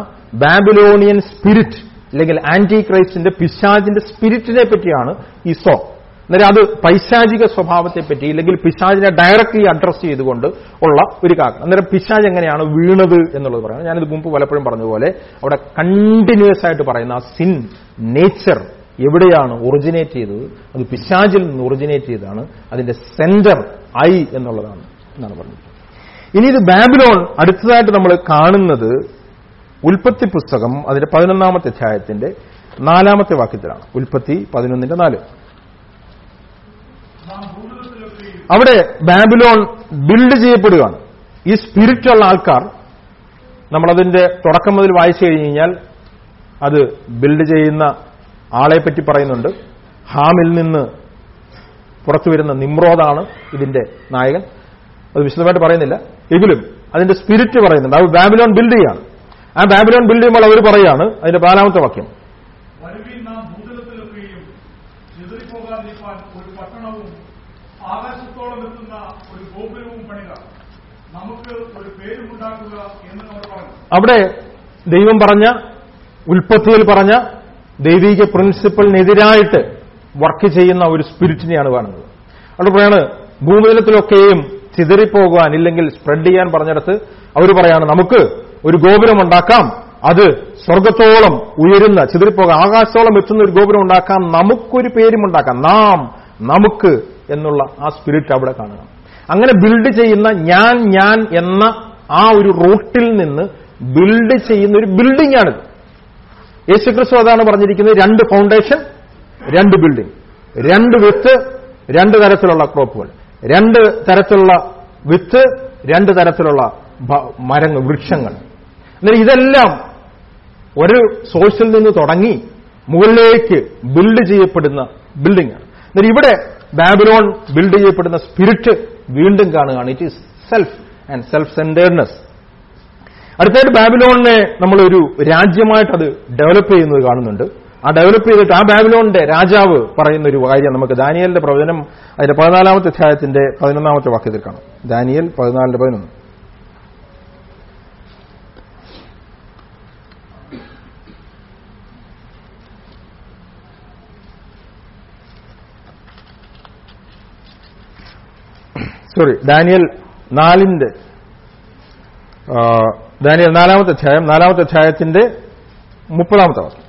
ബാബിലോണിയൻ സ്പിരിറ്റ് അല്ലെങ്കിൽ ആന്റി ക്രൈസ്റ്റിന്റെ പിശാചിന്റെ സ്പിരിറ്റിനെ പറ്റിയാണ് ഈ സോങ്. അന്നേരം അത് പൈശാചിക സ്വഭാവത്തെപ്പറ്റി ഇല്ലെങ്കിൽ പിശാചിനെ ഡയറക്റ്റ്ലി അഡ്രസ് ചെയ്തുകൊണ്ട് ഉള്ള ഒരു കാര്യം. അന്നേരം പിശാച് എങ്ങനെയാണ് വീണത് എന്നുള്ളത് പറയാം. ഞാനിത് മുമ്പ് പലപ്പോഴും പറഞ്ഞതുപോലെ അവിടെ കണ്ടിന്യൂസ് ആയിട്ട് പറയുന്ന ആ സിൻ നേച്ചർ എവിടെയാണ് ഒറിജിനേറ്റ് ചെയ്തത്, അത് പിശാചിൽ നിന്ന് ഒറിജിനേറ്റ് ചെയ്തതാണ്. അതിന്റെ സെന്റർ ഐ എന്നുള്ളതാണ് എന്നാണ് പറഞ്ഞത്. ഇനി ഇത് ബാബിലോൺ അടുത്തതായിട്ട് നമ്മൾ കാണുന്നത് ഉൽപ്പത്തി പുസ്തകം അതിന്റെ 11-ാമത്തെ അധ്യായത്തിന്റെ 4-ാമത്തെ വാക്യത്തിലാണ്. ഉൽപ്പത്തി 11:4. അവിടെ ബാബിലോൺ ബിൽഡ് ചെയ്യപ്പെടുകയാണ്. ഈ സ്പിരിറ്റുള്ള ആൾക്കാർ, നമ്മളതിന്റെ തുടക്കം മുതൽ വായിച്ചു കഴിഞ്ഞാൽ അത് ബിൽഡ് ചെയ്യുന്ന ആളെപ്പറ്റി പറയുന്നുണ്ട്. ഹാമിൽ നിന്ന് പുറത്തു വരുന്ന നിമ്രോദാണ് ഇതിന്റെ നായകൻ. അത് വിശദമായിട്ട് പറയുന്നില്ല, എങ്കിലും അതിന്റെ സ്പിരിറ്റ് പറയുന്നുണ്ട്. അത് ബാബിലോൺ ബിൽഡ് ചെയ്യാണ്. ആ ബാബിലോൺ ബിൽഡ് ചെയ്യുമ്പോൾ അവർ പറയാണ്, അതിന്റെ 4-ാമത്തെ വാക്യം, ഒരു പട്ടണവും ആകാശത്തോളം എത്തുന്ന ഒരു ഗോപുരവും പണിക, നമുക്ക് ഒരു പേരുമുണ്ടാക്കുക എന്ന് അവർ പറഞ്ഞു. അവിടെ ദൈവം പറഞ്ഞ, ഉൽപ്പത്തിയിൽ പറഞ്ഞ ദൈവിക പ്രിൻസിപ്പലിനെതിരായിട്ട് വർക്ക് ചെയ്യുന്ന ഒരു സ്പിരിറ്റിനെയാണ് കാണുന്നത്. അവിടെ പറയാണ് ഭൂമിതലത്തിലൊക്കെയും ചിതറിപ്പോകാൻ ഇല്ലെങ്കിൽ സ്പ്രെഡ് ചെയ്യാൻ പറഞ്ഞിടത്ത് അവർ പറയാണ് നമുക്ക് ഒരു ഗോപുരമുണ്ടാക്കാം, അത് സ്വർഗത്തോളം ഉയരുന്ന ചിതറിപ്പോകാൻ ആകാശത്തോളം എത്തുന്ന ഒരു ഗോപുരം ഉണ്ടാക്കാം, നമുക്കൊരു പേരുമുണ്ടാക്കാം, നാം നമുക്ക് എന്നുള്ള ആ സ്പിരിറ്റ് അവിടെ കാണുക. അങ്ങനെ ബിൽഡ് ചെയ്യുന്ന ഞാൻ എന്ന ആ ഒരു റൂട്ടിൽ നിന്ന് ബിൽഡ് ചെയ്യുന്ന ഒരു ബിൽഡിംഗ് ആണിത്. യേശുക്രിസ്തു അതാണ് പറഞ്ഞിരിക്കുന്നത്, 2 ഫൗണ്ടേഷൻ 2 ബിൽഡിംഗ്, 2 വിത്ത് 2 തരത്തിലുള്ള ക്രോപ്പുകൾ, 2 തരത്തിലുള്ള വിത്ത് 2 തരത്തിലുള്ള മരങ്ങൾ, വൃക്ഷങ്ങൾ. എന്നാൽ ഇതെല്ലാം ഒരു സോഴ്സിൽ നിന്ന് തുടങ്ങി മുകളിലേക്ക് ബിൽഡ് ചെയ്യപ്പെടുന്ന ബിൽഡിംഗ് ആണ്. എന്നാൽ ഇവിടെ ബാബിലോൺ ബിൽഡ് ചെയ്യപ്പെടുന്ന സ്പിരിറ്റ് വീണ്ടും കാണുകയാണ്. It is self and self centredness. അടുത്തായിട്ട് ബാബിലോണിനെ നമ്മളൊരു രാജ്യമായിട്ട് അത് ഡെവലപ്പ് ചെയ്യുന്നത് കാണുന്നുണ്ട്. ആ ഡെവലപ്പ് ചെയ്തിട്ട് ആ ബാബിലോണിന്റെ രാജാവ് പറയുന്ന ഒരു കാര്യം നമുക്ക് ദാനിയേലിന്റെ പ്രവചനം അതിന്റെ 14-ാമത്തെ അധ്യായത്തിന്റെ 11-ാമത്തെ വാക്യത്തിൽ കാണാം. ദാനിയേൽ 14:11. ദാനിയേൽ 4-ാമത്തെ അധ്യായം 4-ാമത്തെ അധ്യായത്തിന്റെ 30-ാമത്തെ വാക്യം.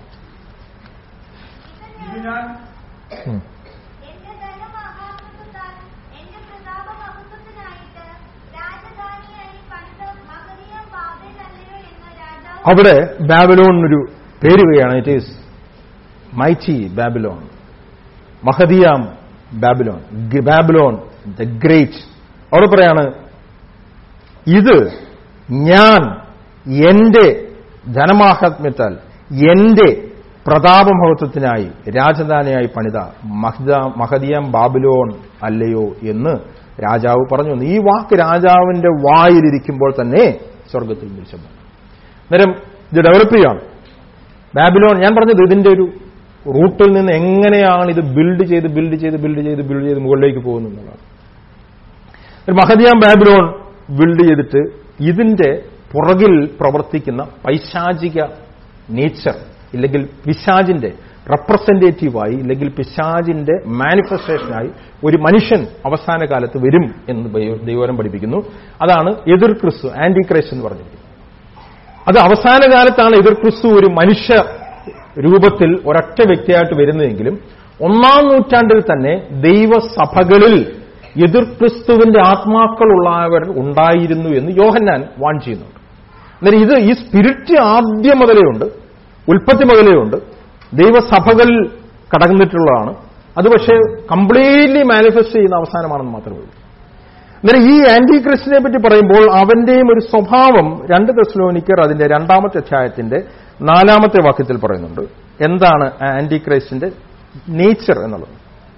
അവിടെ ബാബിലോണിനൊരു പേര് വരികയാണ്. ഇറ്റ് ഈസ് മൈറ്റി ബാബിലോൺ, മഹദിയാം ബാബിലോൺ, ബാബിലോൺ ദ ഗ്രേറ്റ്. അവിടെ പറയാണ്, ഇത് ഞാൻ എന്റെ ധനമാഹാത്മ്യത്താൽ എന്റെ പ്രതാപമഹത്വത്തിനായി രാജധാനിയായി പണിത മഹദിയാം ബാബിലോൺ അല്ലയോ എന്ന് രാജാവ് പറഞ്ഞു. ഈ വാക്ക് രാജാവിന്റെ വായിലിരിക്കുമ്പോൾ തന്നെ സ്വർഗത്തിൽ വിളിച്ചപ്പോൾ നേരം ഇത് ഡെവലപ്പ് ചെയ്യാണ്. ബാബിലോൺ, ഞാൻ പറഞ്ഞത് ഇതിന്റെ ഒരു റൂട്ടിൽ നിന്ന് എങ്ങനെയാണ് ഇത് ബിൽഡ് ചെയ്ത് മുകളിലേക്ക് പോകുന്നതാണ്. മഹദിയാം ബാബിലോൺ ബിൽഡ് ചെയ്തിട്ട് ഇതിന്റെ പുറകിൽ പ്രവർത്തിക്കുന്ന പൈശാചിക നേച്ചർ ഇല്ലെങ്കിൽ പിശാചിന്റെ റെപ്രസെന്റേറ്റീവായി ഇല്ലെങ്കിൽ പിശാചിന്റെ മാനിഫെസ്റ്റേഷനായി ഒരു മനുഷ്യൻ അവസാന കാലത്ത് വരും എന്ന് ദൈവം പഠിപ്പിക്കുന്നു. അതാണ് എതിർ ക്രിസ്തു, ആന്റി ക്രൈസ്റ്റ് എന്ന് പറഞ്ഞിരിക്കുന്നത്. അത് അവസാന കാലത്താണ് എതിർ ക്രിസ്തു ഒരു മനുഷ്യ രൂപത്തിൽ ഒരൊറ്റ വ്യക്തിയായിട്ട് വരുന്നതെങ്കിലും 1-ാം നൂറ്റാണ്ടിൽ തന്നെ ദൈവസഭകളിൽ എതിർ ക്രിസ്തുവിന്റെ ആത്മാക്കളുള്ളവർ ഉണ്ടായിരുന്നു എന്ന് യോഹന്നാൻ വാൺ ചെയ്യുന്നുണ്ട്. അന്നേരം ഇത് ഈ സ്പിരിറ്റ് ആദ്യം മുതലേ ഉണ്ട്, ഉൽപ്പത്തി മുതലേ ഉണ്ട്, ദൈവസഭകളിൽ കടന്നിട്ടുള്ളതാണ്. അത് പക്ഷേ കംപ്ലീറ്റ്ലി മാനിഫെസ്റ്റ് ചെയ്യുന്ന അവസാനമാണെന്ന് മാത്രമേ ഉള്ളൂ. അന്നേരം ഈ ആന്റി ക്രിസ്റ്റിനെ പറ്റി പറയുമ്പോൾ അവന്റെയും ഒരു സ്വഭാവം 2 തെസ്സലോനിക്കർ അതിന്റെ 2-ാമത്തെ അധ്യായത്തിന്റെ 4-ാമത്തെ വാക്യത്തിൽ പറയുന്നുണ്ട്. എന്താണ് ആന്റി ക്രൈസ്റ്റിന്റെ നേച്ചർ എന്നുള്ളത്?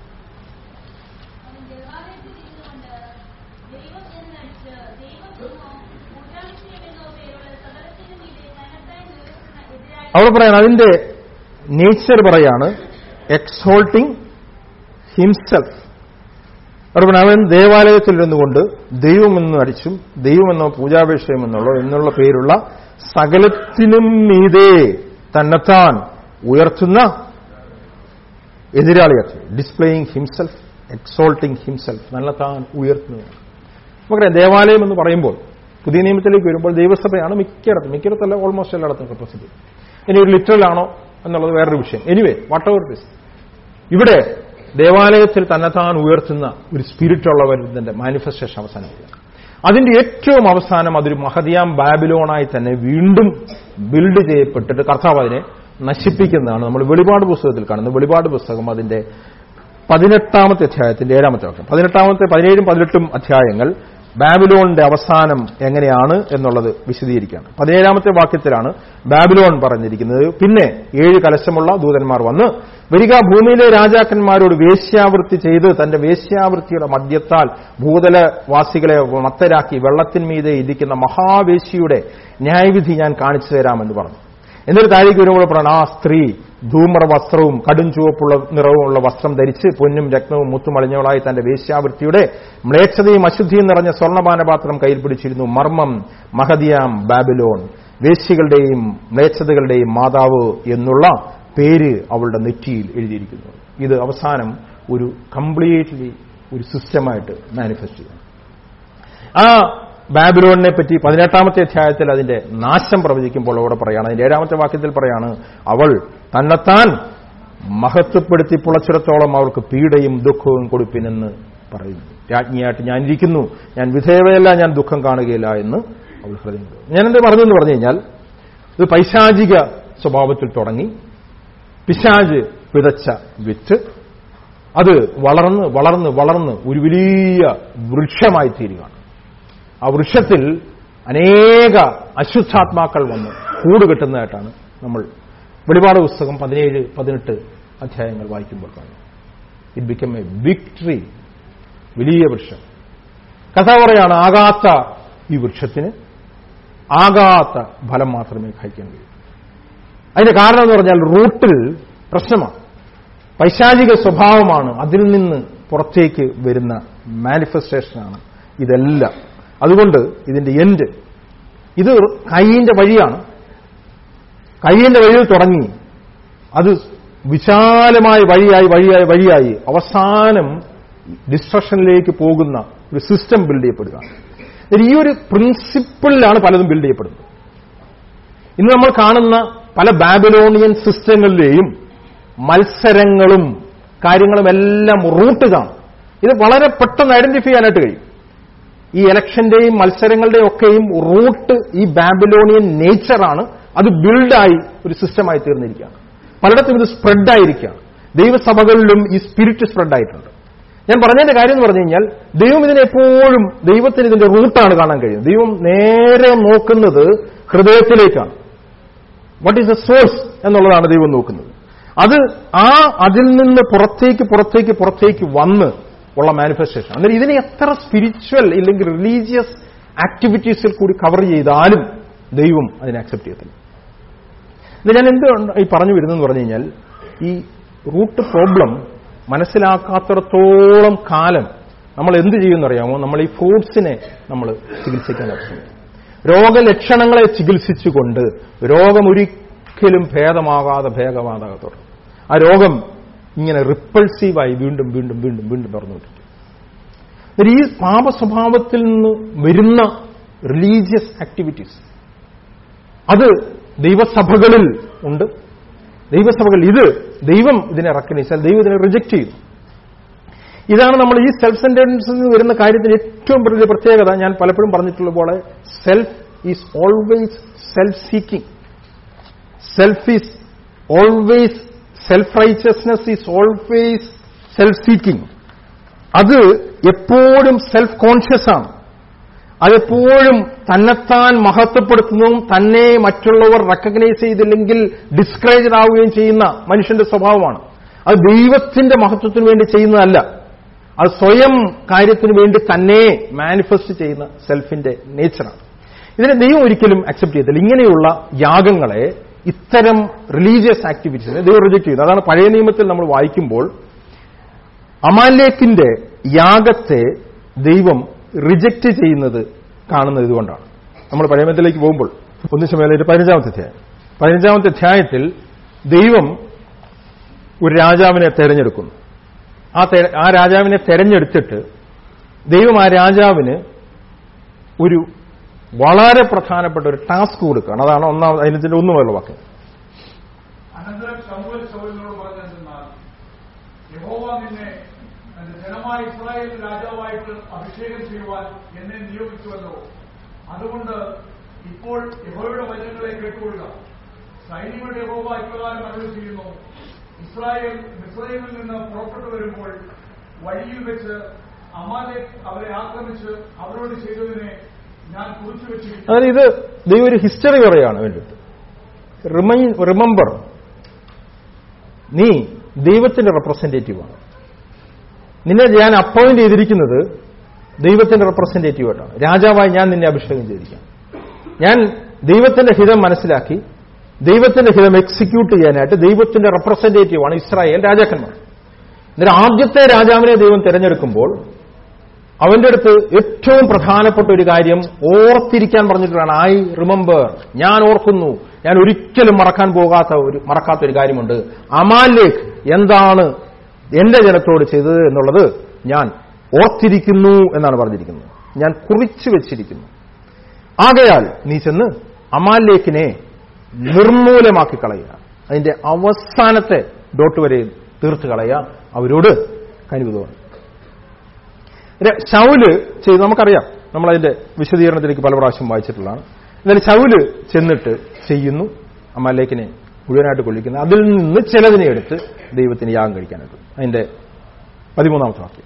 അവിടെ പറയാണ്, അതിന്റെ നേച്ചർ പറയാണ് എക്സോൾട്ടിങ് ഹിംസെൽഫ്. അവിടെ അവൻ ദേവാലയത്തിൽ ഇരുന്നുകൊണ്ട് ദൈവമെന്ന് അടിച്ചും ദൈവമെന്നോ പൂജാപേക്ഷയുമെന്നുള്ളോ എന്നുള്ള പേരുള്ള സകലത്തിനും മീതെ തന്നെത്താൻ ഉയർത്തുന്ന എതിരാളിയാക്കി. ഡിസ്പ്ലേയിങ് ഹിംസെൽഫ്, എക്സോൾട്ടിങ് ഹിംസെൽഫ്, നല്ലതാൻ ഉയർത്തുന്നതാണ്. നമുക്കറിയാം, ദേവാലയം എന്ന് പറയുമ്പോൾ പുതിയ നിയമത്തിലേക്ക് വരുമ്പോൾ ദൈവസഭയാണ് മിക്കയിടത്തല്ല ഓൾമോസ്റ്റ് എല്ലായിടത്തും റെപ്രസെന്റ് ചെയ്യും. ഇനി ഒരു ലിറ്ററലാണോ എന്നുള്ളത് വേറൊരു വിഷയം. Anyway whatever it is, ഇവിടെ ദേവാലയത്തിൽ തന്നെത്താൻ ഉയർത്തുന്ന ഒരു സ്പിരിറ്റുള്ളവരുടെ മാനിഫെസ്റ്റേഷൻ അവസാനിക്കുക. അതിന്റെ ഏറ്റവും അവസാനം അതൊരു മഹദിയാം ബാബിലോണായി തന്നെ വീണ്ടും ബിൽഡ് ചെയ്യപ്പെട്ടിട്ട് കർത്താവ് അതിനെ നശിപ്പിക്കുന്നതാണ് നമ്മൾ വെളിപാട് പുസ്തകത്തിൽ കാണുന്നത്. വെളിപാട് പുസ്തകം അതിന്റെ 18-ാമത്തെ അധ്യായത്തിന്റെ 7-ാമത്തെ വാക്യം, 17, 18 അധ്യായങ്ങൾ ബാബിലോണിന്റെ അവസാനം എങ്ങനെയാണ് എന്നുള്ളത് വിശദീകരിക്കുകയാണ്. 17-ാമത്തെ വാക്യത്തിലാണ് ബാബിലോൺ പറഞ്ഞിരിക്കുന്നത്. പിന്നെ 7 കലശമുള്ള ദൂതന്മാർ വന്ന് വരിക, ഭൂമിയിലെ രാജാക്കന്മാരോട് വേശ്യാവൃത്തി ചെയ്ത് തന്റെ വേശ്യാവൃത്തിയുടെ മദ്യത്താൽ ഭൂതലവാസികളെ മത്തരാക്കി വെള്ളത്തിന്മീതെ ഇരിക്കുന്ന മഹാവേശ്യയുടെ ന്യായവിധി ഞാൻ കാണിച്ചു തരാമെന്ന് പറഞ്ഞു. എന്നിട്ട് താഴേക്ക് വരുമ്പോൾ പറയണം, ആ സ്ത്രീ ധൂമ്ര വസ്ത്രവും കടും ചുവപ്പുള്ള നിറവുമുള്ള വസ്ത്രം ധരിച്ച് പൊന്നും രത്നവും മുത്തുമളിഞ്ഞവളായി തന്റെ വേശ്യാവൃത്തിയുടെ മ്ലേച്ഛതയും അശുദ്ധിയും നിറഞ്ഞ സ്വർണ്ണപാനപാത്രം കയ്യിൽ പിടിച്ചിരുന്നു. മർമ്മം മഹദിയാം ബാബിലോൺ, വേശ്യകളുടെയും മ്ലേച്ഛതകളുടെയും മാതാവ് എന്നുള്ള പേര് അവളുടെ നെറ്റിയിൽ എഴുതിയിരിക്കുന്നു. ഇത് അവസാനം ഒരു കംപ്ലീറ്റ്ലി ഒരു സിസ്റ്റമായിട്ട് മാനിഫെസ്റ്റ് ചെയ്യുന്നു. ആ ബാബിലോണിനെ പറ്റി 18-ാമത്തെ അധ്യായത്തിൽ അതിന്റെ നാശം പ്രവചിക്കുമ്പോൾ അവിടെ പറയാണ്, അതിന്റെ 7-ാമത്തെ വാക്യത്തിൽ പറയാണ്, അവൾ തന്നെത്താൻ മഹത്വപ്പെടുത്തി പുളച്ചിടത്തോളം അവർക്ക് പീഡയും ദുഃഖവും കൊടുപ്പിനെന്ന് പറയുന്നു. രാജ്ഞിയായിട്ട് ഞാൻ ഇരിക്കുന്നു, ഞാൻ വിധേയവയല്ല, ഞാൻ ദുഃഖം കാണുകയില്ല എന്ന് അവൾ ഹൃദയം. ഞാനെന്ത് പറഞ്ഞെന്ന് പറഞ്ഞു കഴിഞ്ഞാൽ, ഇത് പൈശാചിക സ്വഭാവത്തിൽ തുടങ്ങി പിശാച് വിതച്ച വിത്ത് അത് വളർന്ന് വളർന്ന് വളർന്ന് ഒരു വലിയ വൃക്ഷമായി തീരുകയാണ്. ആ വൃക്ഷത്തിൽ അനേക അശുദ്ധാത്മാക്കൾ വന്ന് കൂടുകെട്ടുന്നതായിട്ടാണ് നമ്മൾ വെളിപാട് പുസ്തകം 17, 18 അധ്യായങ്ങൾ വായിക്കുമ്പോൾ കാണുന്നത്. It become a big tree, വലിയ വൃക്ഷം. കഥ പറയാണ്, ആകാത്ത ഈ വൃക്ഷത്തിന് ആകാത്ത ഫലം മാത്രമേ കഴിക്കാൻ കഴിയൂ. അതിന്റെ കാരണം എന്ന് പറഞ്ഞാൽ റൂട്ടിൽ പ്രശ്നമാണ്, പൈശാചിക സ്വഭാവമാണ്, അതിൽ നിന്ന് പുറത്തേക്ക് വരുന്ന മാനിഫെസ്റ്റേഷനാണ് ഇതെല്ലാം. അതുകൊണ്ട് ഇതിന്റെ എൻഡ് ഇത് കയ്യിന്റെ വഴിയാണ്. കയ്യിന്റെ വഴിയിൽ തുടങ്ങി അത് വിശാലമായ വഴിയായി അവസാനം ഡിസ്ട്രക്ഷനിലേക്ക് പോകുന്ന ഒരു സിസ്റ്റം ബിൽഡ് ചെയ്യപ്പെടുക. ഈ ഒരു പ്രിൻസിപ്പിളിലാണ് പലതും ബിൽഡ് ചെയ്യപ്പെടുന്നത്. ഇന്ന് നമ്മൾ കാണുന്ന പല ബാബിലോണിയൻ സിസ്റ്റങ്ങളിലെയും മത്സരങ്ങളും കാര്യങ്ങളും എല്ലാം റൂട്ട് കാണും. ഇത് വളരെ പെട്ടെന്ന് ഐഡന്റിഫൈ ചെയ്യാനായിട്ട് കഴിയും. ഈ ഇലക്ഷന്റെയും മത്സരങ്ങളുടെയും ഒക്കെയും റൂട്ട് ഈ ബാബിലോണിയൻ നേച്ചറാണ്. അത് ബിൽഡായി ഒരു സിസ്റ്റമായി തീർന്നിരിക്കുകയാണ്. പലയിടത്തും ഇത് സ്പ്രെഡായിരിക്കുകയാണ്. ദൈവസഭകളിലും ഈ സ്പിരിറ്റ് സ്പ്രെഡായിട്ടുണ്ട്. ഞാൻ പറഞ്ഞതിന്റെ കാര്യം എന്ന് പറഞ്ഞു കഴിഞ്ഞാൽ, ദൈവം ഇതിനെപ്പോഴും ദൈവത്തിന് ഇതിന്റെ റൂട്ടാണ് കാണാൻ കഴിയുന്നത്. ദൈവം നേരെ നോക്കുന്നത് ഹൃദയത്തിലേക്കാണ്. വാട്ട് ഈസ് ദ സോഴ്സ് എന്നുള്ളതാണ് ദൈവം നോക്കുന്നത്. അത് അതിൽ നിന്ന് പുറത്തേക്ക് വന്ന് ഉള്ള മാനിഫെസ്റ്റേഷൻ. അന്നേരം ഇതിനെ എത്ര സ്പിരിച്വൽ ഇല്ലെങ്കിൽ റിലീജിയസ് ആക്ടിവിറ്റീസിൽ കൂടി കവർ ചെയ്താലും ദൈവം അതിനെ അക്സെപ്റ്റ് ചെയ്യത്തില്ല. ഇത് ഞാൻ എന്ത് ഈ പറഞ്ഞു വരുന്നതെന്ന് പറഞ്ഞു കഴിഞ്ഞാൽ, ഈ റൂട്ട് പ്രോബ്ലം മനസ്സിലാക്കാത്തിടത്തോളം കാലം നമ്മൾ എന്ത് ചെയ്യുമെന്നറിയാമോ? നമ്മൾ ഈ ഫ്രൂട്ട്സിനെ നമ്മൾ ചികിത്സിക്കാൻ ശ്രമിക്കും. രോഗലക്ഷണങ്ങളെ ചികിത്സിച്ചുകൊണ്ട് രോഗം ഒരിക്കലും ഭേദമാകാതെ ആ രോഗം ഇങ്ങനെ റിപ്പൾസീവായി വീണ്ടും തുറന്നുവിട്ടിരിക്കും. ഈ പാപ സ്വഭാവത്തിൽ നിന്ന് വരുന്ന റിലീജിയസ് ആക്ടിവിറ്റീസ് അത് ദൈവസഭകളിൽ ഉണ്ട്. ഇത് ദൈവം ഇതിനെ റെക്കഗ്നൈസ്, ദൈവം ഇതിനെ റിജക്ട് ചെയ്യുന്നു. ഇതാണ് നമ്മൾ ഈ സെൽഫ് സെന്റൻസിൽ നിന്ന് വരുന്ന കാര്യത്തിന് ഏറ്റവും വലിയ പ്രത്യേകത. ഞാൻ പലപ്പോഴും പറഞ്ഞിട്ടുള്ള പോലെ, self is always self seeking, self righteousness is always self seeking. അത് എപ്പോഴും സെൽഫ് കോൺഷ്യസ് ആണ്. അതെപ്പോഴും തന്നെത്താൻ മഹത്വപ്പെടുത്തുന്നതും തന്നെ മറ്റുള്ളവർ റെക്കഗ്നൈസ് ചെയ്തില്ലെങ്കിൽ ഡിസ്കറേജ് ആവുകയും ചെയ്യുന്ന മനുഷ്യന്റെ സ്വഭാവമാണ്. അത് ദൈവത്തിന്റെ മഹത്വത്തിന് വേണ്ടി ചെയ്യുന്നതല്ല, അത് സ്വയം കാര്യത്തിന് വേണ്ടി തന്നെ മാനിഫെസ്റ്റ് ചെയ്യുന്ന സെൽഫിന്റെ നേച്ചറാണ്. ഇതിനെ ദൈവം ഒരിക്കലും അക്സെപ്റ്റ് ചെയ്തില്ല. ഇങ്ങനെയുള്ള യാഗങ്ങളെ, ഇത്തരം റിലീജിയസ് ആക്ടിവിറ്റീസിനെ ദൈവം റിജക്ട് ചെയ്യുന്നു. അതാണ് പഴയ നിയമത്തിൽ നമ്മൾ വായിക്കുമ്പോൾ അമാലേക്കിന്റെ യാഗത്തെ ദൈവം റിജക്ട് ചെയ്യുന്നത് കാണുന്നത് ഇതുകൊണ്ടാണ്. നമ്മൾ പഴയ നിയമത്തിലേക്ക് പോകുമ്പോൾ 1 ശമൂവേൽ 15-ാമത്തെ അധ്യായത്തിൽ ദൈവം ഒരു രാജാവിനെ തെരഞ്ഞെടുക്കുന്നു. ആ രാജാവിനെ തെരഞ്ഞെടുത്തിട്ട് ദൈവം ആ രാജാവിന് ഒരു വളരെ പ്രധാനപ്പെട്ട ഒരു ടാസ്ക് കൊടുക്കുകയാണ്. അതാണ് അതിനത്തിന്റെ ഒന്നുമുള്ള വാക്ക്. അനന്തരം ശമൂവേൽ ശൗലിനോട് പറഞ്ഞെന്നാൽ, യഹോവ നിന്നെ തന്റെ ജനമായ ഇസ്രായേൽ രാജാവായിട്ട് അഭിഷേകം ചെയ്യുവാൻ എന്നെ നിയോഗിച്ചുവല്ലോ. അതുകൊണ്ട് ഇപ്പോൾ യഹോവയുടെ വചനങ്ങളെ കേട്ടുകൊള്ളുക. സൈന്യങ്ങളുടെ യഹോവ ഇപ്രകാരം അരുളി ചെയ്യുന്നു, ഇസ്രായേൽ മിസ്രയീമിൽ നിന്ന് പുറപ്പെട്ടു വരുമ്പോൾ വഴിയിൽ വെച്ച് അമാലേക്ക് അവരെ ആക്രമിച്ച് അവരോട് ചെയ്തതിനെ ഞാൻ കുറിച്ചു വെച്ചിരിക്കുന്നു. അതായത് ഇത് ദൈവം ഒരു ഹിസ്റ്ററി പറയാണ് വേണ്ടിയിട്ട്. റിമെമ്പർ, നീ ദൈവത്തിന്റെ റെപ്രസെന്റേറ്റീവാണ്. നിന്നെ ഞാൻ അപ്പോയിന്റ് ചെയ്തിരിക്കുന്നത് ദൈവത്തിന്റെ റെപ്രസെന്റേറ്റീവായിട്ടാണ്. രാജാവായി ഞാൻ നിന്നെ അഭിഷേകം ചെയ്തിരിക്കാം. ഞാൻ ദൈവത്തിന്റെ ഹിതം മനസ്സിലാക്കി ദൈവത്തിന്റെ ഹിതം എക്സിക്യൂട്ട് ചെയ്യാനായിട്ട് ദൈവത്തിന്റെ റെപ്രസെന്റേറ്റീവാണ് ഇസ്രായേൽ രാജാക്കന്മാർ. എന്നിട്ട് ആദ്യത്തെ രാജാവിനെ ദൈവം തിരഞ്ഞെടുക്കുമ്പോൾ അവന്റെ അടുത്ത് ഏറ്റവും പ്രധാനപ്പെട്ട ഒരു കാര്യം ഓർത്തിരിക്കാൻ പറഞ്ഞിട്ടാണ്. ഐ റിമെമ്പർ, ഞാൻ ഓർക്കുന്നു, ഞാൻ ഒരിക്കലും മറക്കാത്ത ഒരു കാര്യമുണ്ട്. അമാലേക്ക് എന്താണ് എന്റെ ജനത്തോട് ചെയ്തത് എന്നുള്ളത് ഞാൻ ഓർത്തിരിക്കുന്നു എന്നാണ് പറഞ്ഞിരിക്കുന്നത്. ഞാൻ കുറിച്ചു വെച്ചിരിക്കുന്നു. ആകയാൽ നീ ചെന്ന് അമാലേക്കിനെ നിർമൂലമാക്കി കളയുക, അതിന്റെ അവസാനത്തെ ഡോട്ട് വരെ തീർത്ത് കളയുക, അവരോട് കനിവ് തോന്നുന്നു. ശൗല് ചെയ്ത് നമുക്കറിയാം, നമ്മളതിന്റെ വിശദീകരണത്തിലേക്ക് പല പ്രാവശ്യം വായിച്ചിട്ടുള്ളതാണ്. എന്നാലും ശൗല് ചെന്നിട്ട് ചെയ്യുന്നു, അമാലേക്കിനെ മുഴുവനായിട്ട് കൊല്ലിക്കുന്നു. അതിൽ നിന്ന് ചിലതിനെ എടുത്ത് ദൈവത്തിന് യാഗം കഴിക്കാനായിട്ട്. അതിന്റെ 13-ാമത്തെ വാക്യം.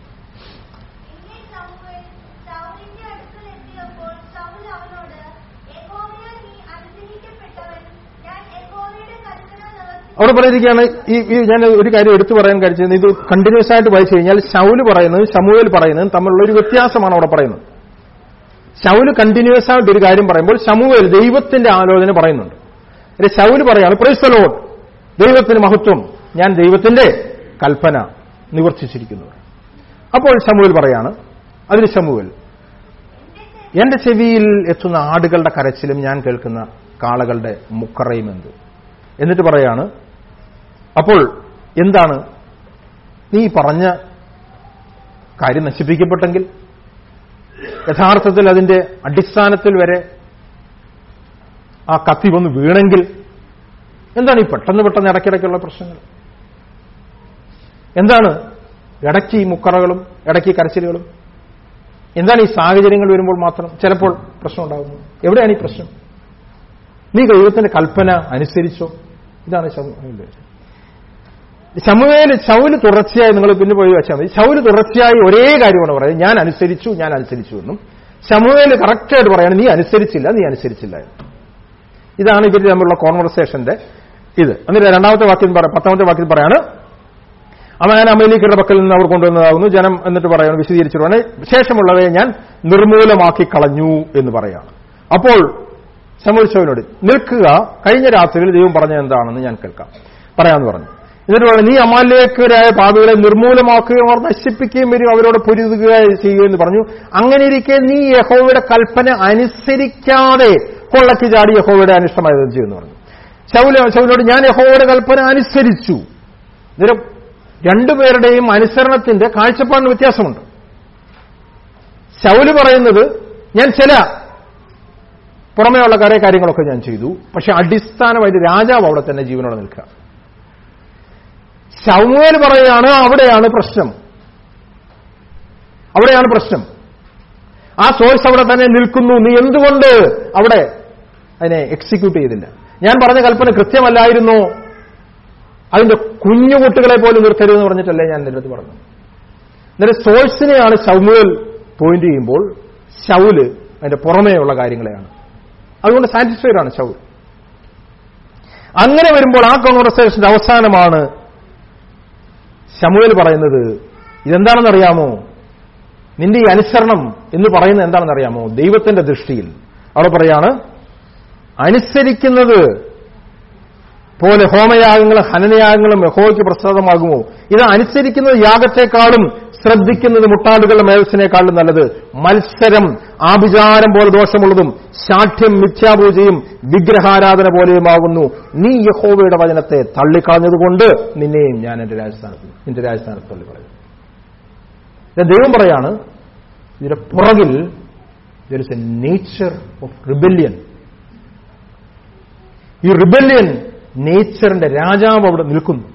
അവിടെ പറഞ്ഞിരിക്കുകയാണ്, ഞാൻ ഒരു കാര്യം എടുത്തു പറയാൻ കഴിച്ചത്, ഇത് കണ്ടിന്യൂസ് ആയിട്ട് വായിച്ചു കഴിഞ്ഞാൽ ശൗല് പറയുന്നതും ശമൂവേൽ പറയുന്നതും തമ്മിലുള്ള ഒരു വ്യത്യാസമാണ് അവിടെ പറയുന്നത്. ശൗല് കണ്ടിന്യൂസ് ആയിട്ട് ഒരു കാര്യം പറയുമ്പോൾ ശമൂവേൽ ദൈവത്തിന്റെ ആലോചന പറയുന്നുണ്ട്. ശൗല് പറയാണ്, പ്രൈസ് ദി ലോർഡ്, ദൈവത്തിന് മഹത്വം, ഞാൻ ദൈവത്തിന്റെ കൽപ്പന നിവർത്തിച്ചിരിക്കുന്നു. അപ്പോൾ ശമൂവേൽ പറയാണ്, അതിന് ശമൂവേൽ, എന്റെ ചെവിയിൽ എത്തുന്ന ആടുകളുടെ കരച്ചിലും ഞാൻ കേൾക്കുന്ന കാളകളുടെ മുക്കറയും എന്ത്. എന്നിട്ട് പറയാണ്, അപ്പോൾ എന്താണ് നീ പറഞ്ഞ കാര്യം നശിപ്പിക്കപ്പെട്ടെങ്കിൽ, യഥാർത്ഥത്തിൽ അതിന്റെ അടിസ്ഥാനത്തിൽ വരെ ആ കത്തി വന്ന് വീണെങ്കിൽ, എന്താണ് ഈ പെട്ടെന്ന് ഇടയ്ക്കിടയ്ക്കുള്ള പ്രശ്നങ്ങൾ? എന്താണ് ഇടയ്ക്ക് ഈ മുക്കറകളും ഇടയ്ക്ക് കരച്ചിലുകളും? എന്താണ് ഈ സാഹചര്യങ്ങൾ വരുമ്പോൾ മാത്രം ചിലപ്പോൾ പ്രശ്നം ഉണ്ടാകുന്നത്? എവിടെയാണ് ഈ പ്രശ്നം? നീ ദൈവത്തിന്റെ കൽപ്പന അനുസരിച്ചോ? ഇതാണ് ശൗല് തുടർച്ചയായി, നിങ്ങൾ പിന്നെ പോയി വെച്ചാൽ മതി, ശൗല് തുടർച്ചയായി ഒരേ കാര്യമാണ് പറയുന്നത്, ഞാൻ അനുസരിച്ചു എന്നും. ശമൂവേല് കറക്റ്റായിട്ട് പറയാണ്, നീ അനുസരിച്ചില്ല എന്ന്. ഇതാണ് ഇവർ തമ്മിലുള്ള കോൺവെർസേഷന്റെ ഇത്. എന്നിട്ട് 2-ാമത്തെ വാക്യം 10-ാമത്തെ വാക്യം പറയാണ്, അവൻ അമേലിക്കയുടെ പക്കൽ നിന്ന് അവർ കൊണ്ടുവന്നതാകുന്നു ജനം. എന്നിട്ട് പറയാണ്, വിശദീകരിച്ചിട്ടാണ്, ശേഷമുള്ളവയെ ഞാൻ നിർമൂലമാക്കി കളഞ്ഞു എന്ന് പറയാണ്. അപ്പോൾ ശമൂവേൽ ശൗലിനോട്, നിൽക്കുക, കഴിഞ്ഞ രാത്രിയിൽ ദൈവം പറഞ്ഞത് എന്താണെന്ന് ഞാൻ പറയാമെന്ന് പറഞ്ഞു. എന്നിട്ട് പറഞ്ഞു, നീ അമാലേക്കരായ പാപികളെ നിർമൂലമാക്കുകയും അവർ നശിപ്പിക്കുകയും വരും, അവരോട് പൊരുതുക ചെയ്യുകയെന്ന് പറഞ്ഞു. അങ്ങനെ ഇരിക്കെ നീ യഹോവയുടെ കൽപ്പന അനുസരിക്കാതെ കൊള്ളക്ക് ചാടി യഹോവയുടെ അനിഷ്ടമായത് ചെയ്യുമെന്ന് പറഞ്ഞു. ശൗലിനോട്, ഞാൻ യഹോവയുടെ കൽപ്പന അനുസരിച്ചു. ഇതിന് രണ്ടുപേരുടെയും അനുസരണത്തിന്റെ കാഴ്ചപ്പാടിന് വ്യത്യാസമുണ്ട്. ശൗല് പറയുന്നത്, ഞാൻ ചില പുറമേയുള്ള കാര്യങ്ങളൊക്കെ ഞാൻ ചെയ്തു, പക്ഷെ അടിസ്ഥാനമായിട്ട് രാജാവ് അവിടെ തന്നെ ജീവനോടെ നിൽക്കുക. ശമൂവേൽ പറയുകയാണ്, അവിടെയാണ് പ്രശ്നം. ആ സോഴ്സ് അവിടെ തന്നെ നിൽക്കുന്നു, നീ എന്തുകൊണ്ട് അവിടെ അതിനെ എക്സിക്യൂട്ട് ചെയ്തില്ല? ഞാൻ പറഞ്ഞ കൽപ്പന കൃത്യമല്ലായിരുന്നോ? അതിന്റെ കുഞ്ഞുകുട്ടികളെ പോലും നിർത്തരുതെന്ന് പറഞ്ഞിട്ടല്ലേ ഞാൻ നിന്റെ അടുത്ത് പറഞ്ഞു. എന്നിട്ട് സോഴ്സിനെയാണ് ശമൂവേൽ പോയിന്റ് ചെയ്യുമ്പോൾ ശൗല് അതിന്റെ പുറമേയുള്ള കാര്യങ്ങളെയാണ്. അതുകൊണ്ട് സാറ്റിസ്ഫൈഡ് ആണ് ശൗൽ. അങ്ങനെ വരുമ്പോൾ ആ കോൺവെർസേഷന്റെ അവസാനമാണ് ശമൂവേൽ പറയുന്നത്, ഇതെന്താണെന്നറിയാമോ? നിന്റെ ഈ അനുസരണം എന്ന് പറയുന്നത് എന്താണെന്നറിയാമോ? ദൈവത്തിന്റെ ദൃഷ്ടിയിൽ അവിടെ പറയാണ്, അനുസരിക്കുന്നത് പോലെ ഹോമയാഗങ്ങളും ഹനനയാഗങ്ങളും യഹോവയ്ക്ക് പ്രസാദമാകുമോ? ഇത് അനുസരിക്കുന്നത് യാഗത്തെക്കാളും ശ്രദ്ധിക്കുന്നത് മുട്ടാടുകളുടെ മേൽസിനേക്കാളും നല്ലത്. മത്സരം ആഭിചാരം പോലെ ദോഷമുള്ളതും ശാഠ്യം മിഥ്യാപൂജയും വിഗ്രഹാരാധന പോലെയുമാകുന്നു. നീ യഹോവയുടെ വചനത്തെ തള്ളിക്കളഞ്ഞതുകൊണ്ട് നിന്നെയും ഞാൻ നിന്റെ രാജസ്ഥാനത്ത് തള്ളിക്കളയും. ദൈവം പറയാണ്, ഇതിന്റെ പുറകിൽ there is a nature of rebellion. ഈ റിബല്യൻ നേച്ചറിന്റെ രാജാവ് അവിടെ നിൽക്കുന്നു.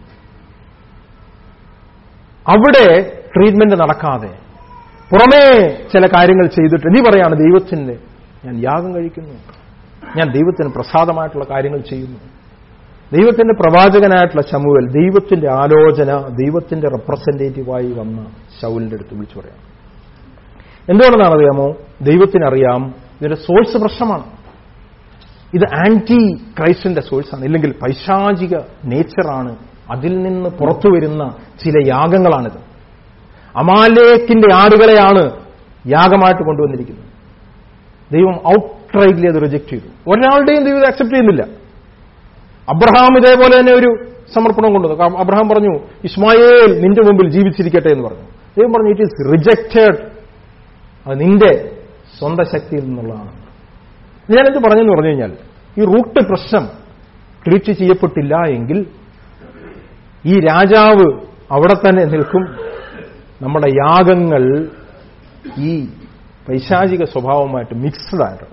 അവിടെ ട്രീറ്റ്മെന്റ് നടക്കാതെ പുറമേ ചില കാര്യങ്ങൾ ചെയ്തിട്ട് നീ പറയാണ്, ദൈവത്തിന്റെ ഞാൻ യാഗം കഴിക്കുന്നു, ഞാൻ ദൈവത്തിന് പ്രസാദമായിട്ടുള്ള കാര്യങ്ങൾ ചെയ്യുന്നു. ദൈവത്തിന്റെ പ്രവാചകനായിട്ടുള്ള ശമൂവേൽ ദൈവത്തിന്റെ ആലോചന, ദൈവത്തിന്റെ റെപ്രസെന്റേറ്റീവായി വന്ന ശൗലിന്റെ അടുത്ത് വിളിച്ചു പറയാം. എന്തുകൊണ്ടെന്നാണ് അറിയാമോ? ദൈവത്തിനറിയാം ഇതിന്റെ സോഴ്സ് പ്രശ്നമാണ്. ഇത് ആന്റി ക്രൈസ്റ്റിന്റെ സോഴ്സാണ്, ഇല്ലെങ്കിൽ പൈശാചിക നേച്ചറാണ്. അതിൽ നിന്ന് പുറത്തു വരുന്ന ചില യാഗങ്ങളാണിത്. അമാലേക്കിന്റെ ആടുകളെയാണ് യാഗമായിട്ട് കൊണ്ടുവന്നിരിക്കുന്നത്. ദൈവം ഔട്ട്റൈറ്റ്ലി അത് റിജക്ട് ചെയ്തു. ഒരാളുടെയും ദൈവം അക്സെപ്റ്റ് ചെയ്യുന്നില്ല. അബ്രഹാം ഇതേപോലെ തന്നെ ഒരു സമർപ്പണം കൊണ്ടുവന്നു. അബ്രഹാം പറഞ്ഞു, ഇസ്മായേൽ നിന്റെ മുമ്പിൽ ജീവിച്ചിരിക്കട്ടെ എന്ന് പറഞ്ഞു. ദൈവം പറഞ്ഞു, ഇറ്റ് ഈസ് റിജക്റ്റഡ്, അത് നിന്റെ സ്വന്തം ശക്തിയിൽ നിന്നുള്ളതാണ്. ഞാനെന്ത് പറഞ്ഞെന്ന് പറഞ്ഞു കഴിഞ്ഞാൽ, ഈ റൂട്ട് പ്രശ്നം ട്രീറ്റ് ചെയ്യപ്പെട്ടില്ല എങ്കിൽ ഈ രാജാവ് അവിടെ തന്നെ നിൽക്കും. നമ്മുടെ യാഗങ്ങൾ ഈ പൈശാചിക സ്വഭാവമായിട്ട് മിക്സ്ഡ് ആയിട്ടുള്ള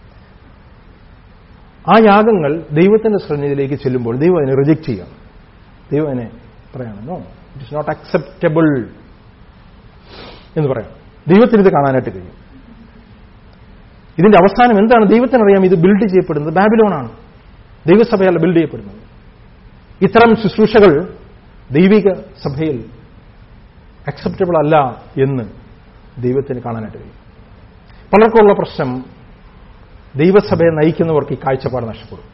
ആ യാഗങ്ങൾ ദൈവത്തിന്റെ സന്നിധിയിലേക്ക് ചെല്ലുമ്പോൾ ദൈവം അതിനെ റിജക്റ്റ് ചെയ്യണം. ദൈവം അതിനെ പറയണം, no, it is not acceptable എന്ന് പറയാം. ദൈവത്തിന് ഇത് കാണാനായിട്ട് കഴിയും. ഇതിന്റെ അവസാനം എന്താണ്? ദൈവത്തിനറിയാം ഇത് ബിൽഡ് ചെയ്യപ്പെടുന്നത് ബാബിലോണാണ്, ദൈവസഭയല്ല ബിൽഡ് ചെയ്യപ്പെടുന്നത്. ഇത്തരം ശുശ്രൂഷകൾ ദൈവിക സഭയിൽ അക്സെപ്റ്റബിൾ അല്ല എന്ന് ദൈവത്തിന് കാണാനായിട്ട് കഴിയും. പലർക്കുള്ള പ്രശ്നം, ദൈവസഭയെ നയിക്കുന്നവർക്ക് ഈ കാഴ്ചപ്പാട് നഷ്ടപ്പെടും.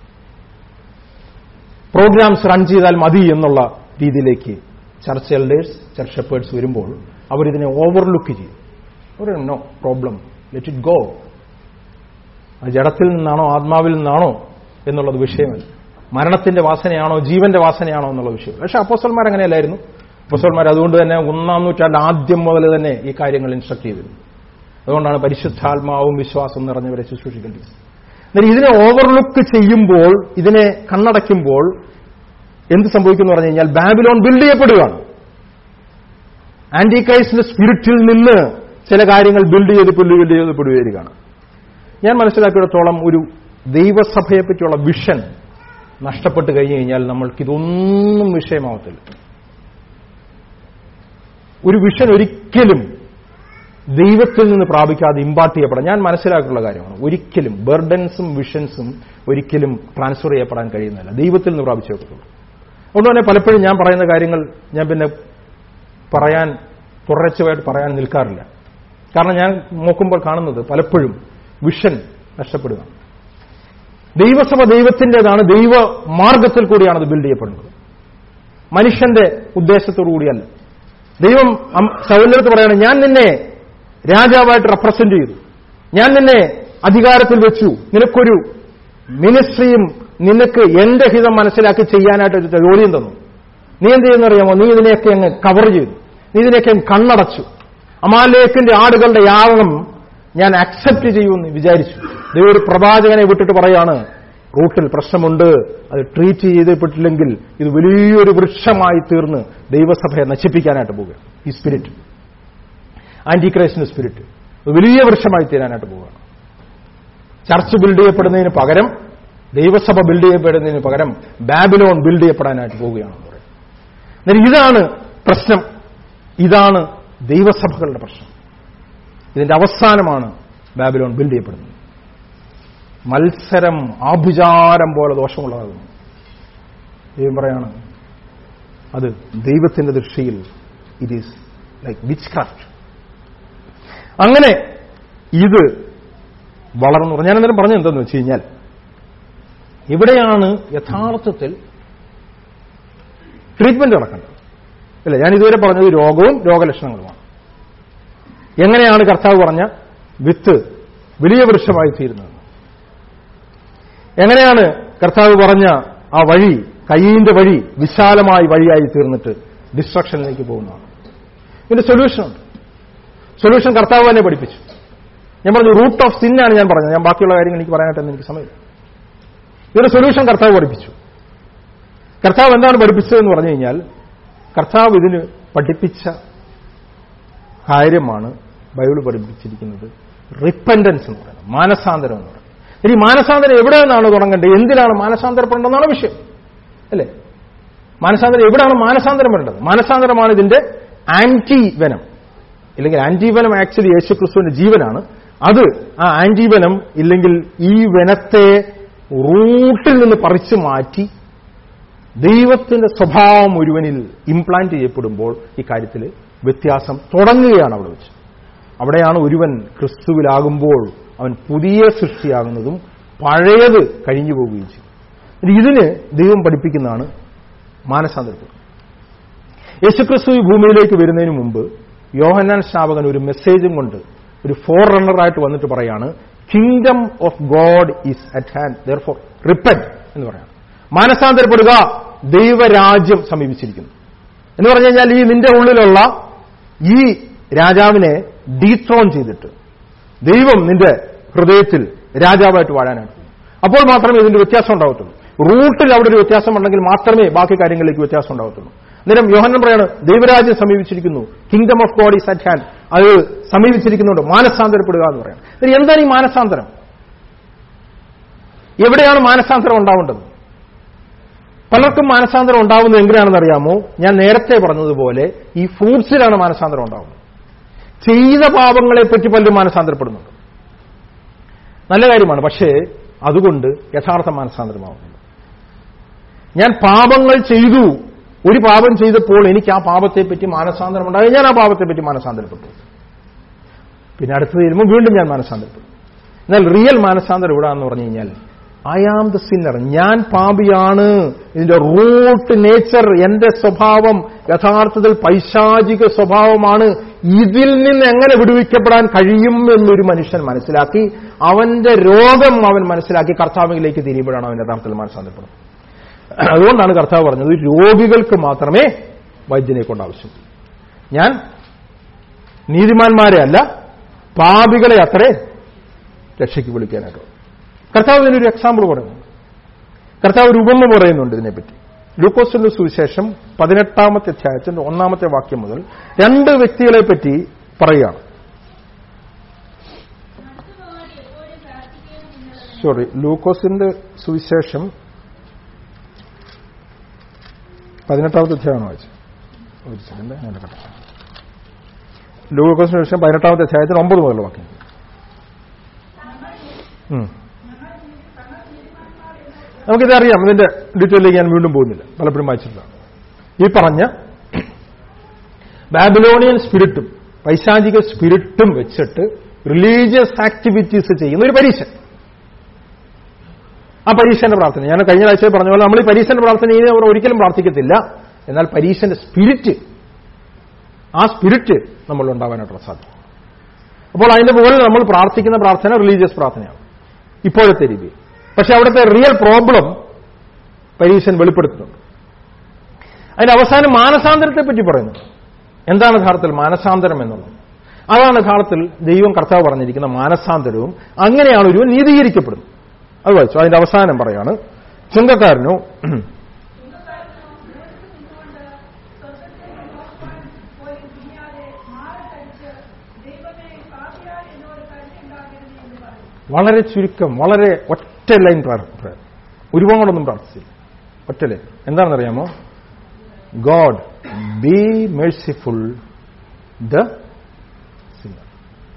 പ്രോഗ്രാംസ് റൺ ചെയ്താൽ മതി എന്നുള്ള രീതിയിലേക്ക് ചർച്ച് എൽഡേഴ്സ്, ചർച്ച് ഷെപ്പേഴ്സ് വരുമ്പോൾ അവരിതിനെ ഓവർലുക്ക് ചെയ്യും. അവർ no problem, let it go. അത് ജഡത്തിൽ നിന്നാണോ ആത്മാവിൽ നിന്നാണോ എന്നുള്ളത് വിഷയമല്ല. മരണത്തിന്റെ വാസനയാണോ ജീവന്റെ വാസനയാണോ എന്നുള്ള വിഷയം. പക്ഷേ അപ്പോസ്തലന്മാർ അങ്ങനെയല്ലായിരുന്നു. അപ്പോസ്തലന്മാർ അതുകൊണ്ട് തന്നെ 1-ാം നൂറ്റാണ്ട് ആദ്യം മുതൽ തന്നെ ഈ കാര്യങ്ങൾ ഇൻസ്ട്രക്ട് ചെയ്തിരുന്നു. അതുകൊണ്ടാണ് പരിശുദ്ധാത്മാവും വിശ്വാസം നിറഞ്ഞവരെ ശുശ്രൂഷിക്കേണ്ടത്. എന്നാൽ ഇതിനെ ഓവർലുക്ക് ചെയ്യുമ്പോൾ, ഇതിനെ കണ്ണടയ്ക്കുമ്പോൾ എന്ത് സംഭവിക്കുന്നു പറഞ്ഞു കഴിഞ്ഞാൽ ബാബിലോൺ ബിൽഡ് ചെയ്യപ്പെടുകയാണ്. ആന്റി ക്രൈസ്റ്റിന്റെ സ്പിരിറ്റിൽ നിന്ന് ചില കാര്യങ്ങൾ ബിൽഡ് ചെയ്യപ്പെടുകയാണ്. ഞാൻ മനസ്സിലാക്കിയിടത്തോളം ഒരു ദൈവസഭയെ പറ്റിയുള്ള വിഷൻ നഷ്ടപ്പെട്ട് കഴിഞ്ഞു കഴിഞ്ഞാൽ നമ്മൾക്കിതൊന്നും വിഷയമാവത്തില്ല. ഒരു വിഷൻ ഒരിക്കലും ദൈവത്തിൽ നിന്ന് പ്രാപിക്കാതെ ഇമ്പാർട്ട് ചെയ്യപ്പെടാൻ ഞാൻ മനസ്സിലാക്കിയുള്ള കാര്യമാണ്. ഒരിക്കലും ബർഡൻസും വിഷൻസും ഒരിക്കലും ട്രാൻസ്ഫർ ചെയ്യപ്പെടാൻ കഴിയുന്നില്ല, ദൈവത്തിൽ നിന്ന് പ്രാപിച്ചേ പറ്റുള്ളൂ. അതുകൊണ്ട് തന്നെ പലപ്പോഴും ഞാൻ പറയുന്ന കാര്യങ്ങൾ ഞാൻ പിന്നെ തുടർച്ചയായിട്ട് പറയാൻ നിൽക്കാറില്ല. കാരണം ഞാൻ നോക്കുമ്പോൾ കാണുന്നത് പലപ്പോഴും വിഷൻ നഷ്ടപ്പെടുക. ദൈവസഭ ദൈവത്തിൻ്റെതാണ്, ദൈവ മാർഗത്തിൽ കൂടിയാണ് അത് ബിൽഡ് ചെയ്യപ്പെടുന്നത്, മനുഷ്യന്റെ ഉദ്ദേശത്തോടു കൂടിയല്ല. ദൈവം ശൗലിനടുത്ത് പറയാണ്, ഞാൻ നിന്നെ രാജാവായിട്ട് റെപ്രസെന്റ് ചെയ്തു, ഞാൻ നിന്നെ അധികാരത്തിൽ വെച്ചു, നിനക്കൊരു മിനിസ്ട്രിയും നിനക്ക് എന്റെ ഹിതം മനസ്സിലാക്കി ചെയ്യാനായിട്ട് ജോലിയും തന്നു. നീ എന്ത് ചെയ്യുന്നറിയാമോ? നീ ഇതിനെയൊക്കെ അങ്ങ് കവർ ചെയ്തു, നീ ഇതിനെയൊക്കെ കണ്ണടച്ചു. അമാലേക്കിന്റെ ആടുകളുടെ യാഗം ഞാൻ അക്സെപ്റ്റ് ചെയ്യുമെന്ന് വിചാരിച്ചു. ദൈവം ഒരു പ്രവാചകനെ വിട്ടിട്ട് പറയാണ്, റൂട്ടിൽ പ്രശ്നമുണ്ട്, അത് ട്രീറ്റ് ചെയ്യപ്പെട്ടില്ലെങ്കിൽ ഇത് വലിയൊരു വൃക്ഷമായി തീർന്ന് ദൈവസഭയെ നശിപ്പിക്കാനായിട്ട് പോവുകയാണ്. ഈ സ്പിരിറ്റ്, ആന്റി ക്രൈസ്റ്റിന്റെ സ്പിരിറ്റ് വലിയ വൃക്ഷമായി തീരാനായിട്ട് പോവുകയാണ്. ചർച്ച് ബിൽഡ് ചെയ്യപ്പെടുന്നതിന് പകരം, ദൈവസഭ ബിൽഡ് ചെയ്യപ്പെടുന്നതിന് പകരം ബാബിലോൺ ബിൽഡ് ചെയ്യപ്പെടാനായിട്ട് പോവുകയാണെന്ന് പറയും. എന്നാൽ ഇതാണ് പ്രശ്നം, ഇതാണ് ദൈവസഭകളുടെ പ്രശ്നം. ഇതിന്റെ അവസാനമാണ് ബാബിലോൺ ബിൽഡ് ചെയ്യപ്പെടുന്നത്. മത്സരം ആഭിചാരം പോലെ ദോഷമുള്ളതാകുന്നു. ദൈവം പറയാണ്, അത് ദൈവത്തിന്റെ ദൃഷ്ടിയിൽ it is like witchcraft. അങ്ങനെ ഇത് വളർന്നു. ഞാൻ അന്നേരം പറഞ്ഞത് എന്താണെന്ന് വെച്ച് കഴിഞ്ഞാൽ, ഇവിടെയാണ് യഥാർത്ഥത്തിൽ ട്രീറ്റ്മെന്റ് നടക്കേണ്ടത്. അല്ല, ഞാൻ ഇതുവരെ പറഞ്ഞത് രോഗവും രോഗലക്ഷണങ്ങളുമാണ്. എങ്ങനെയാണ് കർത്താവ് പറഞ്ഞ വിത്ത് വലിയ വൃക്ഷമായി തീരുന്നത്? എങ്ങനെയാണ് കർത്താവ് പറഞ്ഞ ആ വഴി, കയ്യിന്റെ വഴി വിശാലമായ വഴിയായി തീർന്നിട്ട് ഡിസ്ട്രക്ഷനിലേക്ക് പോകുന്നതാണ്? ഇതിന്റെ സൊല്യൂഷനുണ്ട്. സൊല്യൂഷൻ കർത്താവ് തന്നെ പഠിപ്പിച്ചു. ഞാൻ പറഞ്ഞു റൂട്ട് ഓഫ് സിൻ ആണ് ഞാൻ പറഞ്ഞത്. ഞാൻ ബാക്കിയുള്ള കാര്യങ്ങൾ എനിക്ക് പറയാനായിട്ടെന്ന് എനിക്ക് സമയമില്ല. ഇതിന്റെ സൊല്യൂഷൻ കർത്താവ് പഠിപ്പിച്ചു. കർത്താവ് എന്താണ് പഠിപ്പിച്ചതെന്ന് പറഞ്ഞു കഴിഞ്ഞാൽ, കർത്താവ് ഇതിന് പഠിപ്പിച്ച കാര്യമാണ് ബൈബിൾ പഠിപ്പിച്ചിരിക്കുന്നത് റിപ്പന്റൻസ് എന്ന് പറയുന്നത്, മാനസാന്തരം എന്ന് പറയുന്നത്. ഇനി മാനസാന്തരം എവിടെ നിന്നാണ് തുടങ്ങേണ്ടത്, എന്തിനാണ് മാനസാന്തരപ്പെടേണ്ടതെന്നാണ് വിഷയം അല്ലേ? മാനസാന്തരം എവിടെയാണ് മാനസാന്തരം വരേണ്ടത്? മാനസാന്തരമാണ് ഇതിന്റെ ആന്റിവെനം. ഇല്ലെങ്കിൽ ആന്റിവെനം ആക്ച്വലി യേശുക്രിസ്തുവിന്റെ ജീവനാണ്. അത് ആ ആന്റിവെനം ഇല്ലെങ്കിൽ ഈ വെനത്തെ റൂട്ടിൽ നിന്ന് പറിച്ചു മാറ്റി ദൈവത്തിന്റെ സ്വഭാവം ഒരുവനിൽ ഇംപ്ലാന്റ് ചെയ്യപ്പെടുമ്പോൾ ഈ കാര്യത്തിൽ വ്യത്യാസം തുടങ്ങുകയാണ് അവിടെ വെച്ച്. അവിടെയാണ് ഒരുവൻ ക്രിസ്തുവിലാകുമ്പോൾ അവൻ പുതിയ സൃഷ്ടിയാകുന്നതും പഴയത് കഴിഞ്ഞു പോവുകയും ചെയ്യും. ഇതിന് ദൈവം പഠിപ്പിക്കുന്നതാണ് മാനസാന്തരത്തിൽ. യേശുക്രിസ്തു ഈ ഭൂമിയിലേക്ക് വരുന്നതിന് മുമ്പ് യോഹന്നാൻ സ്നാപകൻ ഒരു മെസ്സേജും കൊണ്ട് ഒരു ഫോർ റണ്ണറായിട്ട് വന്നിട്ട് പറയാണ്, kingdom of God is at hand, therefore repent എന്ന് പറയാണ്. മാനസാന്തരപ്പെടുക, ദൈവരാജ്യം സമീപിച്ചിരിക്കുന്നു എന്ന് പറഞ്ഞു കഴിഞ്ഞാൽ ഈ നിന്റെ ഉള്ളിലുള്ള ഈ രാജാവിനെ ഡീത്രോൺ ചെയ്തിട്ട് ദൈവം നിന്റെ ഹൃദയത്തിൽ രാജാവായിട്ട് വാഴാനാണ്. അപ്പോൾ മാത്രമേ ഇതിന്റെ വ്യത്യാസം ഉണ്ടാവത്തുള്ളൂ. റൂട്ടിൽ അവിടെ ഒരു വ്യത്യാസം ഉണ്ടെങ്കിൽ മാത്രമേ ബാക്കി കാര്യങ്ങളിലേക്ക് വ്യത്യാസം ഉണ്ടാവത്തുള്ളൂ. അന്നേരം യോഹന്നാൻ പറയാണ്, ദൈവരാജ്യം സമീപിച്ചിരിക്കുന്നു, kingdom of God is at hand, അത് സമീപിച്ചിരിക്കുന്നുണ്ട്, മാനസാന്തരപ്പെടുക എന്ന് പറയാം. എന്താണ് ഈ മാനസാന്തരം? എവിടെയാണ് മാനസാന്തരം ഉണ്ടാവേണ്ടത്? പലർക്കും മാനസാന്തരം ഉണ്ടാവുന്നത് എങ്ങനെയാണെന്ന് അറിയാമോ? ഞാൻ നേരത്തെ പറഞ്ഞതുപോലെ ഈ ഫ്രൂട്ട്സിലാണ് മാനസാന്തരം ഉണ്ടാവുന്നത്. ചെയ്ത പാപങ്ങളെപ്പറ്റി പലരും മാനസാന്തരപ്പെടുന്നുണ്ട്, നല്ല കാര്യമാണ്. പക്ഷേ അതുകൊണ്ട് യഥാർത്ഥ മാനസാന്തരമാവുന്നില്ല. ഞാൻ പാപങ്ങൾ ചെയ്തു, ഒരു പാപം ചെയ്തപ്പോൾ എനിക്ക് ആ പാപത്തെപ്പറ്റി മാനസാന്തരം ഉണ്ടായി, ഞാൻ ആ പാപത്തെപ്പറ്റി മാനസാന്തരപ്പെട്ടു. പിന്നെ അടുത്തത് വരുമ്പോൾ വീണ്ടും ഞാൻ മാനസാന്തരപ്പെട്ടു. എന്നാൽ റിയൽ മാനസാന്തരം എവിടാന്ന് പറഞ്ഞു കഴിഞ്ഞാൽ, ഐ ആം ദ സിന്നർ, ഞാൻ പാപിയാണ്, ഇതിന്റെ റൂട്ട് നേച്ചർ, എന്റെ സ്വഭാവം യഥാർത്ഥത്തിൽ പൈശാചിക സ്വഭാവമാണ്, ഇതിൽ നിന്ന് എങ്ങനെ വിടുവിക്കപ്പെടാൻ കഴിയും എന്നൊരു മനുഷ്യൻ മനസ്സിലാക്കി, അവന്റെ രോഗം അവൻ മനസ്സിലാക്കി കർത്താവിലേക്ക് തിരിയുമ്പോഴാണ് അവൻ യഥാർത്ഥത്തിൽ മാനസാന്തരപ്പെടുന്നത്. അതുകൊണ്ടാണ് കർത്താവ് പറഞ്ഞത്, രോഗികൾക്ക് മാത്രമേ വൈദ്യനെ കൊണ്ട് ആവശ്യം. ഞാൻ നീതിമാന്മാരെ അല്ല, പാപികളെ അത്രേ രക്ഷയ്ക്ക് വിളിക്കാനായിട്ട്. കർത്താവ് ഇതിനൊരു എക്സാമ്പിൾ പറയുന്നു, കർത്താവ് ഒരു ഉപമ പറയുന്നുണ്ട് ഇതിനെപ്പറ്റി. ലൂക്കോസിന്റെ സുവിശേഷം 18-ാമത്തെ അധ്യായത്തിന്റെ 1-ാമത്തെ വാക്യം മുതൽ 2 വ്യക്തികളെ പറ്റി പറയുകയാണ്. ലൂക്കോസിന്റെ സുവിശേഷം 18-ാമത്തെ അധ്യായമാണ് വായിച്ചത്. ഒരു സെക്കൻഡ്, ഞാൻ കട്ടെ. ലൂക്കോസിന്റെ സുവിശേഷം 18-ാമത്തെ അധ്യായത്തിന് 9 മുതലുള്ള വാക്യം. നമുക്കിതറിയാം, ഇതിന്റെ ഡീറ്റെയിലേക്ക് ഞാൻ വീണ്ടും പോകുന്നില്ല, പലപ്പോഴും വായിച്ചിട്ടുള്ളതാണ്. ഈ പറഞ്ഞ ബാബിലോണിയൻ സ്പിരിറ്റും പൈശാചിക സ്പിരിറ്റും വെച്ചിട്ട് റിലീജിയസ് ആക്ടിവിറ്റീസ് ചെയ്യുന്ന ഒരു പരീശൻ. ആ പരീശന്റെ പ്രാർത്ഥന ഞാൻ കഴിഞ്ഞ ആഴ്ച പറഞ്ഞ പോലെ നമ്മൾ ഈ പരീശന്റെ പ്രാർത്ഥന അവർ ഒരിക്കലും പ്രാർത്ഥിക്കത്തില്ല. എന്നാൽ പരീശന്റെ സ്പിരിറ്റ്, ആ സ്പിരിറ്റ് നമ്മൾ ഉണ്ടാവാനായിട്ടുള്ള സാധ്യത. അപ്പോൾ അതിന്റെ മുകളിൽ നമ്മൾ പ്രാർത്ഥിക്കുന്ന പ്രാർത്ഥന റിലീജിയസ് പ്രാർത്ഥനയാണ് ഇപ്പോഴത്തെ രീതി. പക്ഷെ അവിടുത്തെ റിയൽ പ്രോബ്ലം പരീശൻ വെളിപ്പെടുത്തുന്നുണ്ട്. അതിന്റെ അവസാനം മാനസാന്തരത്തെ പറ്റി പറയുന്നു. എന്താണ് യഥാർത്ഥത്തിൽ മാനസാന്തരം എന്നുള്ളത്? അതാണ് യഥാർത്ഥത്തിൽ ദൈവം കർത്താവ് പറഞ്ഞിരിക്കുന്ന മാനസാന്തരവും. അങ്ങനെയാണ് ഒരു നീതീകരിക്കപ്പെടുന്നത്. അത് വായിച്ചു. അതിന്റെ അവസാനം പറയാണ്, ചുങ്കക്കാരനോ വളരെ ചുരുക്കം, വളരെ ഒറ്റ ലൈൻ പ്രാർത്ഥന, ഒരുപാടൊന്നും പ്രാർത്ഥിച്ചില്ല, ഒറ്റ ലൈൻ. എന്താണെന്നറിയാമോ? God be merciful the sinner.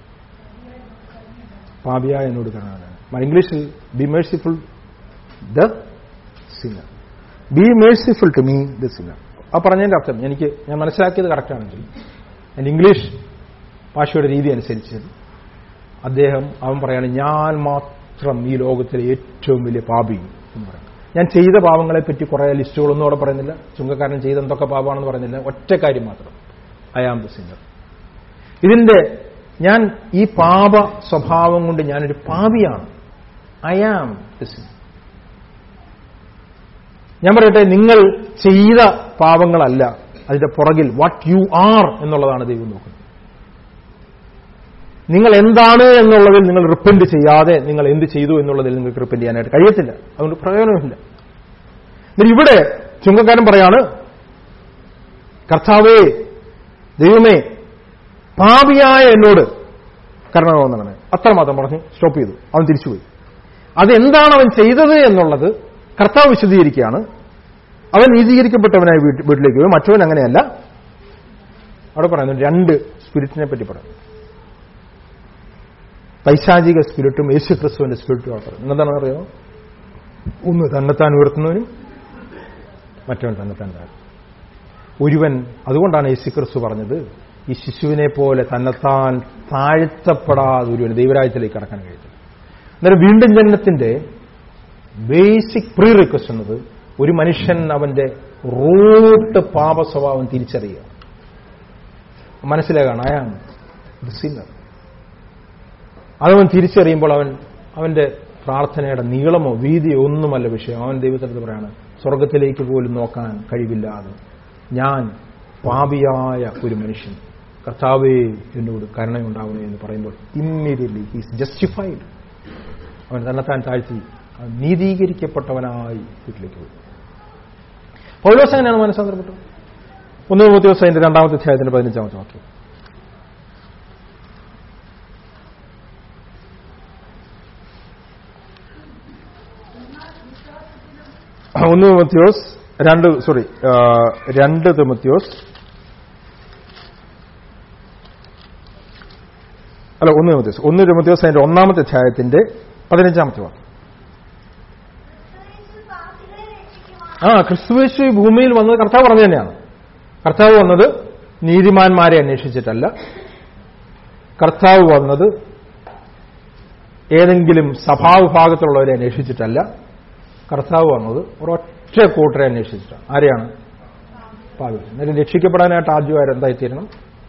പാപിയായ എന്നോട് കരുണ. ഇംഗ്ലീഷിൽ be merciful the sinner, be merciful to me the sinner. ആ പറഞ്ഞതിന്റെ അർത്ഥം ഞാൻ മനസ്സിലാക്കിയത് കറക്റ്റാണെങ്കിൽ എൻ്റെ ഇംഗ്ലീഷ് ഭാഷയുടെ രീതി അനുസരിച്ച് അവൻ പറയാണ്, ഞാൻ മാത്രം ഈ ലോകത്തിലെ ഏറ്റവും വലിയ പാപി എന്ന് പറയുന്നത്. ഞാൻ ചെയ്ത പാപങ്ങളെപ്പറ്റി കുറെ ലിസ്റ്റുകളൊന്നും അവിടെ പറയുന്നില്ല, ചുങ്കക്കാരൻ ചെയ്ത എന്തൊക്കെ പാപമാണെന്ന് പറയുന്നില്ല, ഒറ്റ കാര്യം മാത്രം, ഐ ആം ദ സിന്നർ. ഞാൻ ഈ പാപ സ്വഭാവം കൊണ്ട് ഞാനൊരു പാപിയാണ്, ഐ ആം ദ സിന്നർ. ഞാൻ പറയട്ടെ, നിങ്ങൾ ചെയ്ത പാപങ്ങളല്ല അതിന്റെ പുറകിൽ വാട്ട് യു ആർ എന്നുള്ളതാണ് ദൈവം നോക്കുന്നത്. നിങ്ങൾ എന്താണ് എന്നുള്ളതിൽ നിങ്ങൾ റിപ്പന്റ് ചെയ്യാതെ നിങ്ങൾ എന്ത് ചെയ്തു എന്നുള്ളതിൽ നിങ്ങൾക്ക് റിപ്പന്റ് ചെയ്യാനായിട്ട് കഴിയത്തില്ല. അതുകൊണ്ട് പ്രയോജനമില്ല. ഇവിടെ ചുങ്കക്കാരൻ പറയാണ്, കർത്താവേ, ദൈവമേ, പാപിയായ എന്നോട് കരുണ തോന്നണമേ. അത്രമാത്രം പറഞ്ഞ് സ്റ്റോപ്പ് ചെയ്തു. അവൻ തിരിച്ചുപോയി. അതെന്താണ് അവൻ ചെയ്തത് എന്നുള്ളത് കർത്താവ് വിശദീകരിക്കുകയാണ്. അവൻ നീതീകരിക്കപ്പെട്ടവനായി വീട്ടിലേക്ക് പോയി. മറ്റവൻ അങ്ങനെയല്ല. അവിടെ പറയുന്നു രണ്ട് സ്പിരിറ്റിനെ പറ്റി പറയുന്നു. പൈശാചിക സ്പിരിറ്റും യേശുക്രിസ്തുവിന്റെ സ്പിരിറ്റും ആണ് പറയുന്നത്. എന്താണെന്ന് അറിയാമോ? ഒന്ന് തന്നെത്താൻ ഉയർത്തുന്നവനും മറ്റവൻ തന്നെത്താൻ താഴ്ത്തും. ഒരുവൻ, അതുകൊണ്ടാണ് യേശുക്രിസ്തു പറഞ്ഞത്, ഈ ശിശുവിനെ പോലെ തന്നെത്താൻ താഴ്ത്തപ്പെടാതെ ഒരുവൻ ദൈവരാജ്യത്തിലേക്ക് കടക്കാൻ കഴിയത്തില്ല. അന്നേരം വീണ്ടും ജനനത്തിന്റെ ബേസിക് പ്രീ റിക്വസ്റ്റ് എന്നത് ഒരു മനുഷ്യൻ അവന്റെ റൂട്ട് പാപ സ്വഭാവം തിരിച്ചറിയുക, മനസ്സിലാകാണ്. I am the sinner. അതവൻ തിരിച്ചറിയുമ്പോൾ അവന്റെ പ്രാർത്ഥനയുടെ നീളമോ വീതിയോ ഒന്നുമല്ല വിഷയം. അവൻ ദൈവത്തിനടുത്ത് പറയാണ്, സ്വർഗത്തിലേക്ക് പോലും നോക്കാൻ കഴിവില്ലാതെ ഞാൻ പാപിയായ ഒരു മനുഷ്യൻ, കർത്താവേ എന്നോട് കരുണയുണ്ടാവണേ എന്ന് പറയുമ്പോൾ ഇമ്മീഡിയറ്റ്ലി ഹീസ് ജസ്റ്റിഫൈഡ്. അവൻ തന്നെത്താൻ താഴ്ത്തി നീതീകരിക്കപ്പെട്ടവനായി വീട്ടിലേക്ക് പോയി. പൗലോസ് എങ്ങനെയാണ് മനസ്സാന്തരപ്പെട്ടത്? 1 തിമോഥെയോസ് 2 അധ്യായത്തിന്റെ 15 വാക്യം. 1 തിമോഥെയോസ് 2 തിമോഥെയോസ് 1 തിമോഥെയോസ് അതിന്റെ 1 അധ്യായത്തിന്റെ 15 വാക്യം. ക്രിസ്തുയേശു ഭൂമിയിൽ വന്നത് കർത്താവ് പറഞ്ഞു തന്നെയാണ്. കർത്താവ് വന്നത് നീതിമാന്മാരെ അന്വേഷിച്ചിട്ടല്ല. കർത്താവ് വന്നത് ഏതെങ്കിലും സഭാവിഭാഗത്തിലുള്ളവരെ അന്വേഷിച്ചിട്ടല്ല. കർത്താവ് വന്നത് ഒരൊറ്റ കൂട്ടരെ അന്വേഷിച്ചിട്ടാണ്. ആരെയാണ്? പാപികൾ. എന്നാലും രക്ഷിക്കപ്പെടാനായിട്ട് ആദ്യം എന്തായിത്തീരണം?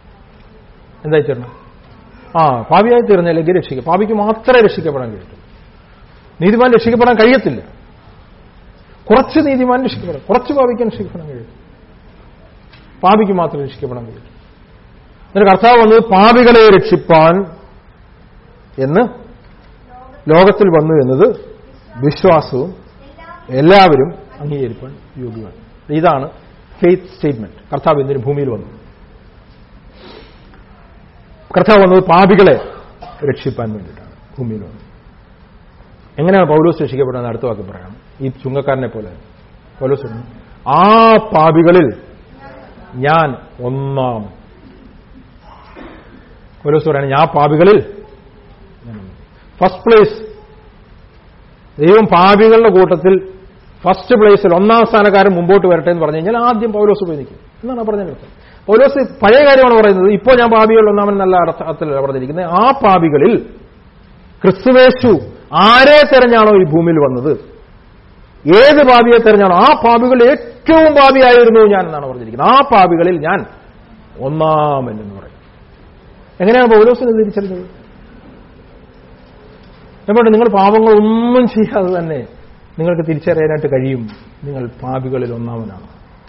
പാപിയായി തീർന്നില്ലെങ്കിൽ പാപിക്ക് മാത്രമേ രക്ഷിക്കപ്പെടാൻ കഴിയൂ. നീതിമാൻ രക്ഷിക്കപ്പെടാൻ കഴിയത്തില്ല. കുറച്ച് നീതിമാൻ രക്ഷിക്കപ്പെടാം, കുറച്ച് പാപിക്കാൻ രക്ഷിക്കപ്പെടാൻ കഴിയും. പാപിക്ക് മാത്രമേ രക്ഷിക്കപ്പെടാൻ കഴിയൂ. എന്നിട്ട് കർത്താവ് വന്നത് പാപികളെ രക്ഷിപ്പാൻ എന്ന് ലോകത്തിൽ വന്നു എന്നത് വിശ്വാസവും എല്ലാവരും അംഗീകരിപ്പാൻ യോഗ്യമാണ്. ഇതാണ് ഫെയ്ത്ത് സ്റ്റേറ്റ്മെന്റ്. കർത്താവ് എന്തിന് ഭൂമിയിൽ വന്നു? കർത്താവ് വന്നത് പാപികളെ രക്ഷിപ്പാൻ വേണ്ടിയിട്ടാണ് ഭൂമിയിൽ വന്നത്. എങ്ങനെയാണ് പൗലോസ് രക്ഷിക്കപ്പെടുന്നത്? അടുത്ത വാക്ക് പറയണം. ഈ ചുങ്കക്കാരനെ പോലെ പൗലോസ് ആ പാപികളിൽ ഞാൻ ഒന്നാം. പൗലോസ് പറയാണ്, ഞാൻ പാപികളിൽ ഫസ്റ്റ് പ്ലേസ്. ദൈവം പാപികളുടെ കൂട്ടത്തിൽ ഫസ്റ്റ് പ്ലേസിൽ 1ാം സ്ഥാനക്കാരൻ മുമ്പോട്ട് വരട്ടെ എന്ന് പറഞ്ഞു കഴിഞ്ഞാൽ ആദ്യം പൗലോസ് പോയി നിൽക്കും എന്നാണ് പറഞ്ഞത്. പൗലോസ് പഴയ കാര്യമാണ് പറയുന്നത്. ഇപ്പോൾ ഞാൻ പാപികളിൽ ഒന്നാമൻ നല്ല അർത്ഥത്തിലല്ല പറഞ്ഞിരിക്കുന്നത്. ആ പാപികളിൽ ക്രിസ്തുയേശു ആരെ തെരഞ്ഞാണോ ഈ ഭൂമിയിൽ വന്നത്, ഏത് പാപിയെ തെരഞ്ഞാണോ ആ പാപികളിൽ ഏറ്റവും പാപിയായിരുന്നു ഞാൻ എന്നാണ് പറഞ്ഞിരിക്കുന്നത്. ആ പാപികളിൽ ഞാൻ ഒന്നാമൻ എന്ന് പറയും. എങ്ങനെയാണ് പൗലോസിനെ തിരിച്ചറിഞ്ഞത്? എന്തുകൊണ്ട് നിങ്ങൾ പാപങ്ങളൊന്നും ചെയ്യാതെ തന്നെ നിങ്ങൾക്ക് തിരിച്ചറിയാനായിട്ട് കഴിയും നിങ്ങൾ പാപികളിൽ ഒന്നാമനാണ്.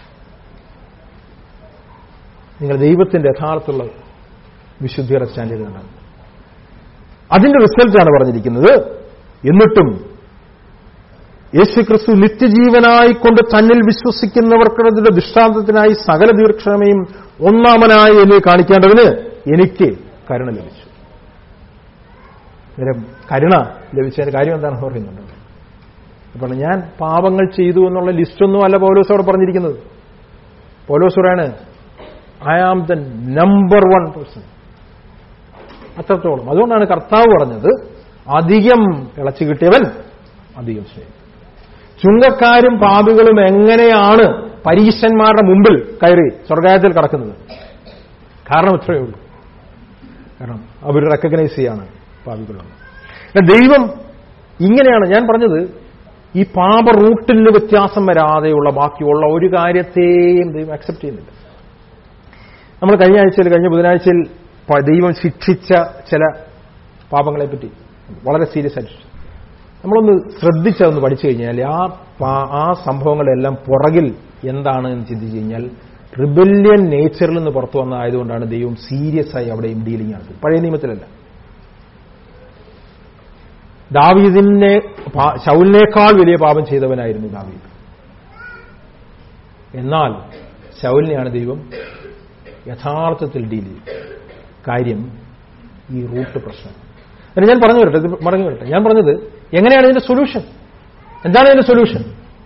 നിങ്ങൾ ദൈവത്തിന്റെ യഥാർത്ഥമുള്ള വിശുദ്ധിയുടെ സ്റ്റാൻഡേർഡ് കണ്ടാണ്. അതിന്റെ റിസൾട്ടാണ് പറഞ്ഞിരിക്കുന്നത്. എന്നിട്ടും യേശുക്രിസ്തു നിത്യജീവനായിക്കൊണ്ട് തന്നിൽ വിശ്വസിക്കുന്നവർക്കുള്ള ദൃഷ്ടാന്തത്തിനായി സകല ദീർഘക്ഷമയും ഒന്നാമനായി എന്നെ കാണിക്കേണ്ടതിന് എനിക്ക് കരുണ ലഭിച്ചു. കരുണ ലഭിച്ചതിന്റെ കാര്യം എന്താണെന്ന് പറയുന്നുണ്ട്. അപ്പോൾ ഞാൻ പാപങ്ങൾ ചെയ്തു എന്നുള്ള ലിസ്റ്റൊന്നും അല്ല പൗലോസ് അവിടെ പറഞ്ഞിരിക്കുന്നത്. പൗലോസ് പറയാണ്, I am the number 1 person. അത്രത്തോളം. അതുകൊണ്ടാണ് കർത്താവ് പറഞ്ഞത്, അധികം ഇളച്ചു കിട്ടിയവൻ അധികം സ്നേഹിക്കും. ചുങ്കക്കാരും പാപികളും എങ്ങനെയാണ് പരീശന്മാരുടെ മുമ്പിൽ കയറി സ്വർഗായത്തിൽ കടക്കുന്നത്? കാരണം ഇത്രയേ ഉള്ളൂ. കാരണം അവർ റെക്കഗ്നൈസ് ചെയ്യാണ് പാപികളാണ്. ദൈവം ഇങ്ങനെയാണ് ഞാൻ പറഞ്ഞത്. ഈ പാപ റൂട്ടിൽ വ്യത്യാസം വരാതെയുള്ള ബാക്കിയുള്ള ഒരു കാര്യത്തെയും ദൈവം അക്സെപ്റ്റ് ചെയ്യുന്നില്ല. നമ്മൾ കഴിഞ്ഞ ബുധനാഴ്ചയിൽ ദൈവം ശിക്ഷിച്ച ചില പാപങ്ങളെപ്പറ്റി വളരെ സീരിയസ് ആയിട്ട് നമ്മളൊന്ന് ശ്രദ്ധിച്ചതൊന്ന് പഠിച്ചു കഴിഞ്ഞാൽ ആ സംഭവങ്ങളെല്ലാം പുറകിൽ എന്താണ് എന്ന് ചിന്തിച്ചു കഴിഞ്ഞാൽ റിബല്യൻ നേച്ചറിൽ നിന്ന് പുറത്തു വന്നതായതുകൊണ്ടാണ് ദൈവം സീരിയസ് ആയി അവിടെയും ഡീലിംഗ് നടത്തുന്നത്. പഴയ നിയമത്തിലല്ല. ദാവീദിനെ ശൗലിനേക്കാൾ വലിയ പാപം ചെയ്തവനായിരുന്നു ദാവീദ്. എന്നാൽ ശൗലിനെയാണ് ദൈവം യഥാർത്ഥത്തിൽ ഡീൽ ചെയ്തത്. കാര്യം ഈ റൂട്ട് പ്രശ്നം. ഞാൻ പറഞ്ഞു വരട്ടെ. ഞാൻ പറഞ്ഞത് എങ്ങനെയാണ് ഇതിന്റെ സൊല്യൂഷൻ? എന്താണ് ഇതിന്റെ സൊല്യൂഷൻ?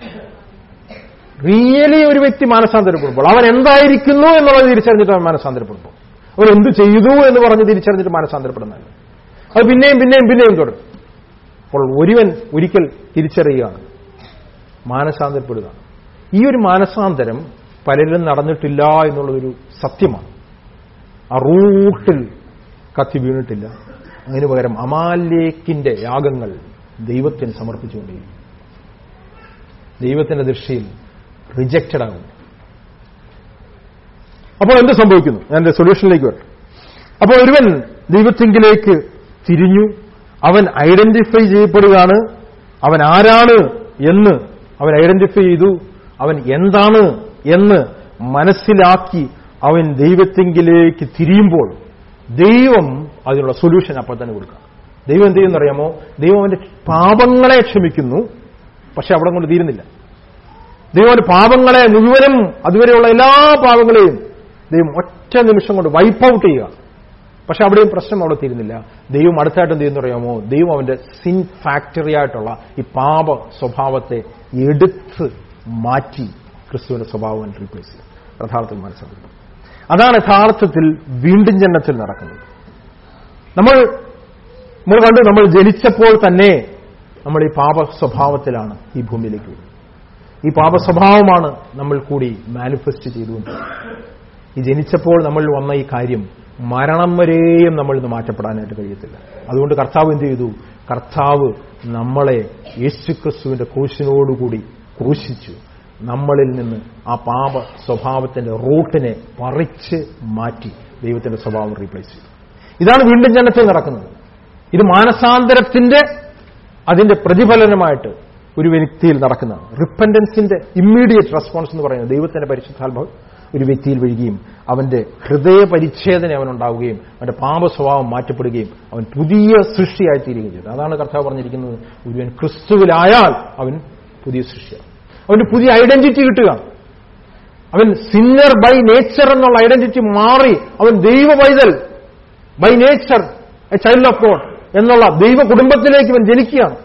റിയലി ഒരു വ്യക്തി മാനസാന്തരപ്പെടുമ്പോൾ അവൻ എന്തായിരിക്കുന്നു എന്നുള്ളത് തിരിച്ചറിഞ്ഞിട്ട് അവൻ മാനസാന്തരപ്പെടുമ്പോൾ, അവൻ എന്ത് ചെയ്തു എന്ന് പറഞ്ഞ് തിരിച്ചറിഞ്ഞിട്ട് മാനസാന്തരപ്പെടുന്നതല്ല. അത് പിന്നെയും തുടരും. അപ്പോൾ ഒരുവൻ ഒരിക്കൽ തിരിച്ചറിയുകയാണ്, മാനസാന്തരപ്പെടുക. ഈ ഒരു മാനസാന്തരം പലരിലും നടന്നിട്ടില്ല എന്നുള്ളതൊരു സത്യമാണ്. ആ റൂട്ടിൽ കത്തി വീണിട്ടില്ല. അതിനു പകരം അമാലേക്കിന്റെ യാഗങ്ങൾ ദൈവത്തിന് സമർപ്പിച്ചുകൊണ്ടിരിക്കും. ദൈവത്തിന്റെ ദൃഷ്ടിയിൽ റിജക്റ്റഡ് ആകും. അപ്പോൾ എന്ത് സംഭവിക്കുന്നു? ഞാൻ എന്റെ സൊല്യൂഷനിലേക്ക് വരട്ടെ. അപ്പോൾ ഒരുവൻ ദൈവത്തിങ്കിലേക്ക് തിരിഞ്ഞു, അവൻ ഐഡന്റിഫൈ ചെയ്യപ്പെടുകയാണ്. അവൻ ആരാണ് എന്ന് അവൻ ഐഡന്റിഫൈ ചെയ്തു. അവൻ എന്താണ് എന്ന് മനസ്സിലാക്കി അവൻ ദൈവത്തിങ്കിലേക്ക് തിരിയുമ്പോൾ ദൈവം അതിനുള്ള സൊല്യൂഷൻ അപ്പോൾ തന്നെ കൊടുക്കുക. ദൈവം എന്ത് ചെയ്യുന്നറിയാമോ? ദൈവം അവന്റെ പാപങ്ങളെ ക്ഷമിക്കുന്നു. പക്ഷെ അവിടെ കൊണ്ട് തീരുന്നില്ല. ദൈവം അവന്റെ പാപങ്ങളെ മുഴുവനും, അതുവരെയുള്ള എല്ലാ പാപങ്ങളെയും ദൈവം ഒറ്റ നിമിഷം കൊണ്ട് വൈപ്പ് ഔട്ട് ചെയ്യുക. പക്ഷെ അവിടെയും പ്രശ്നം അവിടെ തീരുന്നില്ല. ദൈവം അടുത്തായിട്ട് എന്ത് ചെയ്യുന്നറിയാമോ? ദൈവം അവന്റെ സിൻ ഫാക്ടറി ആയിട്ടുള്ള ഈ പാപ സ്വഭാവത്തെ എടുത്ത് മാറ്റി ക്രിസ്തുവിന്റെ സ്വഭാവം റീപ്ലേസ് ചെയ്യും. യഥാർത്ഥത്തിൽ മനസ്സിലാക്കും. അതാണ് യഥാർത്ഥത്തിൽ വീണ്ടും ജനനത്തിൽ നടക്കുന്നത്. നമ്മൾ കണ്ടു, നമ്മൾ ജനിച്ചപ്പോൾ തന്നെ നമ്മൾ ഈ പാപ സ്വഭാവത്തിലാണ് ഈ ഭൂമിയിലേക്ക് വരുന്നത്. ഈ പാപ സ്വഭാവമാണ് നമ്മൾ കൂടി മാനിഫെസ്റ്റ് ചെയ്തുകൊണ്ടിരിക്കുന്നത്. ഈ ജനിച്ചപ്പോൾ നമ്മൾ വന്ന ഈ കാര്യം മരണം വരെയും നമ്മൾ ഇന്ന് മാറ്റപ്പെടാനായിട്ട് കഴിയത്തില്ല. അതുകൊണ്ട് കർത്താവ് എന്ത് ചെയ്തു? കർത്താവ് നമ്മളെ യേശുക്രിസ്തുവിന്റെ ക്രൂശിനോടുകൂടി ക്രൂശിച്ചു. നമ്മളിൽ നിന്ന് ആ പാപ സ്വഭാവത്തിന്റെ റൂട്ടിനെ പറിച്ച് മാറ്റി ദൈവത്തിന്റെ സ്വഭാവം റീപ്ലേസ് ചെയ്തു. ഇതാണ് വീണ്ടും ജനനത്തിൽ നടക്കുന്നത്. ഇത് മാനസാന്തരത്തിന്റെ അതിന്റെ പ്രതിഫലനമായിട്ട് ഒരു വ്യക്തിയിൽ നടക്കുന്നതാണ്. റിപ്പന്റൻസിന്റെ ഇമ്മീഡിയറ്റ് റെസ്പോൺസ് എന്ന് പറയുന്നത് ദൈവത്തിന്റെ പരിശുദ്ധാത്മാവ് ഒരു വ്യക്തിയിൽ വീഴുകയും അവന്റെ ഹൃദയ പരിച്ഛേദന അവനുണ്ടാവുകയും അവന്റെ പാപ സ്വഭാവം മാറ്റപ്പെടുകയും അവൻ പുതിയ സൃഷ്ടിയായി തീരുകയും ചെയ്തു. അതാണ് കർത്താവ് പറഞ്ഞിരിക്കുന്നത്, ഒരുവൻ ക്രിസ്തുവിലായാൽ അവൻ പുതിയ സൃഷ്ടിയാണ്. അവന് പുതിയ ഐഡന്റിറ്റി കിട്ടുക. അവൻ സിന്നർ ബൈ നേച്ചർ എന്നുള്ള ഐഡന്റിറ്റി മാറി അവൻ ദൈവ പൈതൽ, by nature a child of God എന്നുള്ള ദൈവ കുടുംബത്തിലേക്ക് അവൻ ജനിക്കുകയാണ്.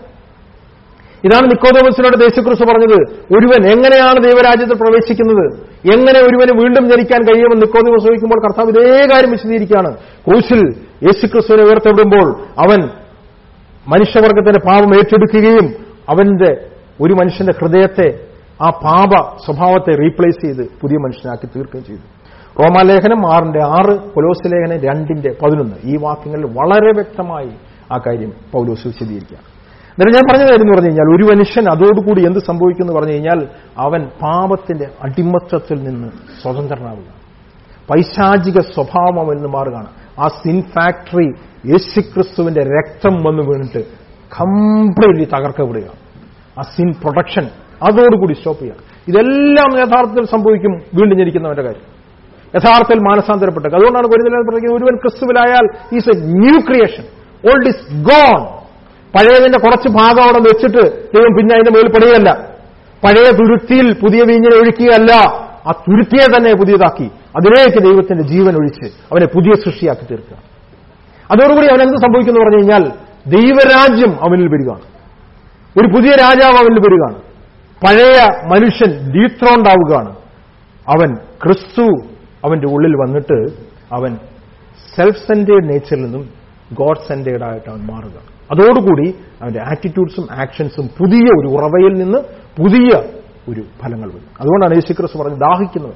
ഇതാണ് നിക്കോദോമസിനോട് യേശുക്രിസ്തു പറഞ്ഞത്. ഒരുവൻ എങ്ങനെയാണ് ദൈവരാജ്യത്തിൽ പ്രവേശിക്കുന്നത്, എങ്ങനെ ഒരുവന് വീണ്ടും ജനിക്കാൻ കഴിയുമെന്ന് നിക്കോദോമസ് ചോദിക്കുമ്പോൾ കർത്താവ് ഇതേ കാര്യം വിശദീകരിക്കുകയാണ്. ക്രൂശിൽ യേശുക്രിസ്തുവിനെ ഉയർത്തപ്പെടുമ്പോൾ അവൻ മനുഷ്യവർഗത്തിന്റെ പാപം ഏറ്റെടുക്കുകയും അവന്റെ ഒരു മനുഷ്യന്റെ ഹൃദയത്തെ ആ പാപ സ്വഭാവത്തെ റീപ്ലേസ് ചെയ്ത് പുതിയ മനുഷ്യനാക്കി തീർക്കുകയും ചെയ്തു. റോമാലേഖനം 6:6, കൊലോസ്യ ലേഖനം 2:11 ഈ വാക്യങ്ങളിൽ വളരെ വ്യക്തമായി ആ കാര്യം പൗലോസ് വിശദീകരിക്കുകയാണ്. എന്നിട്ട് ഞാൻ പറഞ്ഞ കാര്യം എന്ന് പറഞ്ഞു കഴിഞ്ഞാൽ, ഒരു മനുഷ്യൻ അതോടുകൂടി എന്ത് സംഭവിക്കുമെന്ന് പറഞ്ഞു കഴിഞ്ഞാൽ അവൻ പാപത്തിന്റെ അടിമത്തത്തിൽ നിന്ന് സ്വതന്ത്രനാവുക, പൈശാചിക സ്വഭാവം അവനിൽ നിന്ന് മാറുകയാണ്. ആ സിൻ ഫാക്ടറി യേശുക്രിസ്തുവിന്റെ രക്തം വന്ന് വീണിട്ട് കംപ്ലീറ്റ്ലി തകർക്കപ്പെടുക. ആ സിൻ പ്രൊട്ടക്ഷൻ അതോടുകൂടി സ്റ്റോപ്പ് ചെയ്യുക. ഇതെല്ലാം യഥാർത്ഥത്തിൽ സംഭവിക്കും വീണ്ടും ജനിക്കുന്നവന്റെ കാര്യം, യഥാർത്ഥത്തിൽ മാനസാന്തരപ്പെട്ടത്. അതുകൊണ്ടാണ് കൊരിന്ത്യർ പറയുന്നത്, ഒരുവൻ ക്രിസ്തുവിലായാൽ is a new creation, old is gone. പഴയതിന്റെ കുറച്ച് ഭാഗം അവിടെ വെച്ചിട്ട് ദൈവം പിന്നെ അതിന്റെ മേൽ പടുകയല്ല, പഴയ തുരുത്തിയിൽ പുതിയ വീഞ്ഞിനെ ഒഴിക്കുകയല്ല, ആ തുരുത്തിയെ തന്നെ പുതിയതാക്കി അതിലേക്ക് ദൈവത്തിന്റെ ജീവൻ ഒഴിച്ച് അവനെ പുതിയ സൃഷ്ടിയാക്കി തീർക്കുക. അതോടുകൂടി അവൻ എന്ത് സംഭവിക്കുന്നു പറഞ്ഞു കഴിഞ്ഞാൽ, ദൈവരാജ്യം അവനിൽ വരികയാണ്, ഒരു പുതിയ രാജാവ് അവനിൽ വരികയാണ്, പഴയ മനുഷ്യൻ ഡീത്രോണ്ടാവുകയാണ്. അവൻ ക്രിസ്തു അവന്റെ ഉള്ളിൽ വന്നിട്ട് അവൻ സെൽഫ് സെന്റേഡ് നേച്ചറിൽ നിന്നും ഗോഡ് സെന്റേഡ് ആയിട്ട് അവൻ മാറുക. അതോടുകൂടി അവന്റെ ആറ്റിറ്റ്യൂഡ്സും ആക്ഷൻസും പുതിയ ഒരു ഉറവയിൽ നിന്ന് പുതിയ ഒരു ഫലങ്ങൾ വരും. അതുകൊണ്ടാണ് യേശുക്രിസ്തു പറഞ്ഞ്, ദാഹിക്കുന്നവൻ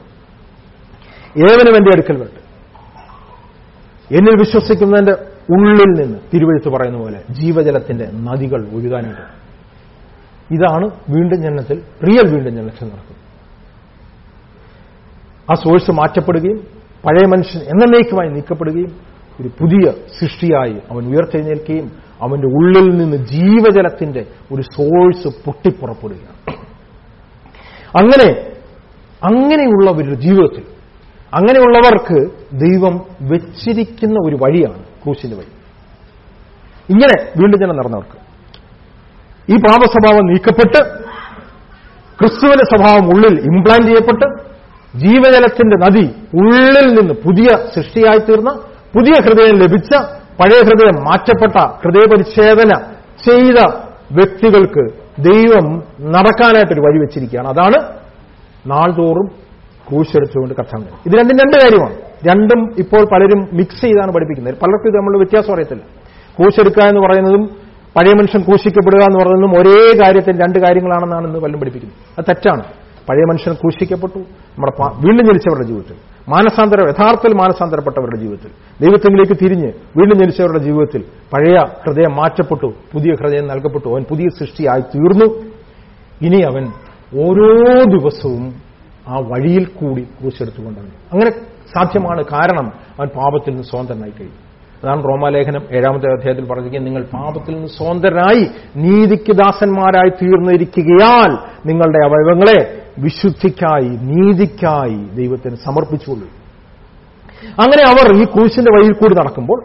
ഏവനും എന്റെ അടുക്കൽ വരട്ടെ, എന്നിൽ വിശ്വസിക്കുന്നതിന്റെ ഉള്ളിൽ നിന്ന് തിരുവെഴുത്ത് പറയുന്ന പോലെ ജീവജലത്തിന്റെ നദികൾ ഒഴുകാനായിട്ട്. ഇതാണ് വീണ്ടും ജനനത്തിൽ, റിയൽ വീണ്ടും ജനനത്തിൽ നടക്കുന്നത്. ആ സോഴ്സ് മാറ്റപ്പെടുകയും പഴയ മനുഷ്യൻ എന്നേക്കുമായി നീക്കപ്പെടുകയും ഒരു പുതിയ സൃഷ്ടിയായി അവൻ ഉയർത്തെഴുന്നേൽക്കുകയും അവന്റെ ഉള്ളിൽ നിന്ന് ജീവജലത്തിന്റെ ഒരു സോഴ്സ് പൊട്ടിപ്പുറപ്പെടുകയാണ്. അങ്ങനെയുള്ള ഒരു ജീവിതത്തിൽ അങ്ങനെയുള്ളവർക്ക് ദൈവം വെച്ചിരിക്കുന്ന ഒരു വഴിയാണ് ക്രൂശിന്റെ വഴി. ഇങ്ങനെ വീണ്ടും ജനം നടന്നവർക്ക് ഈ പാപസ്വഭാവം നീക്കപ്പെട്ട് ക്രിസ്തുവിന്റെ സ്വഭാവം ഉള്ളിൽ ഇംപ്ലാന്റ് ചെയ്യപ്പെട്ട് ജീവജലത്തിന്റെ നദി ഉള്ളിൽ നിന്ന് പുതിയ സൃഷ്ടിയായി തീർന്ന, പുതിയ ഹൃദയം ലഭിച്ച, പഴയ ഹൃദയം മാറ്റപ്പെട്ട, ഹൃദയപരിച്ഛേദന ചെയ്ത വ്യക്തികൾക്ക് ദൈവം നടക്കാനായിട്ടൊരു വഴി വെച്ചിരിക്കുകയാണ്. അതാണ് നാൾതോറും ക്രൂശെടുത്തുകൊണ്ട് കർത്താവിനെ. ഇത് രണ്ടും രണ്ട് കാര്യമാണ്. രണ്ടും ഇപ്പോൾ പലരും മിക്സ് ചെയ്താണ് പഠിപ്പിക്കുന്നത്. പലർക്കും ഇത് നമ്മൾ വ്യത്യാസം അറിയത്തില്ല. ക്രൂശെടുക്കുക എന്ന് പറയുന്നതും പഴയ മനുഷ്യൻ ക്രൂശിക്കപ്പെടുക എന്ന് പറയുന്നതും ഒരേ കാര്യത്തിൽ രണ്ട് കാര്യങ്ങളാണെന്നാണ് ഇന്ന് പലരും പഠിപ്പിക്കുന്നത്. അത് തെറ്റാണ്. പഴയ മനുഷ്യൻ ക്രൂശിക്കപ്പെട്ടു നമ്മുടെ വീണ്ടും ജനിച്ചവരുടെ ജീവിതത്തിൽ, യഥാർത്ഥത്തിൽ മാനസാന്തരപ്പെട്ടവരുടെ ജീവിതത്തിൽ, ദൈവത്തിലേക്ക് തിരിഞ്ഞ് വീണ്ടും ജനിച്ചവരുടെ ജീവിതത്തിൽ പഴയ ഹൃദയം മാറ്റപ്പെട്ടു, പുതിയ ഹൃദയം നൽകപ്പെട്ടു, അവൻ പുതിയ സൃഷ്ടിയായി തീർന്നു. ഇനി അവൻ ഓരോ ദിവസവും ആ വഴിയിൽ കൂടി ക്രൂശെടുത്തുകൊണ്ടവൻ അങ്ങനെ സാധ്യമാണ്. കാരണം അവൻ പാപത്തിൽ നിന്ന് സ്വതന്ത്രനായി കഴിഞ്ഞു. അതാണ് റോമാലേഖനം 7-ാമത്തെ അധ്യായത്തിൽ പറഞ്ഞിരിക്കുന്നത്, നിങ്ങൾ പാപത്തിൽ നിന്ന് സ്വതന്ത്രരായി നീതിക്ക് ദാസന്മാരായി തീർന്നിരിക്കുകയാൽ നിങ്ങളുടെ അവയവങ്ങളെ വിശുദ്ധിക്കായി നീതിക്കായി ദൈവത്തിന് സമർപ്പിച്ചുകൊള്ളു. അങ്ങനെ അവർ ഈ ക്രൂശിന്റെ വഴിയിൽ കൂടി നടക്കുമ്പോൾ,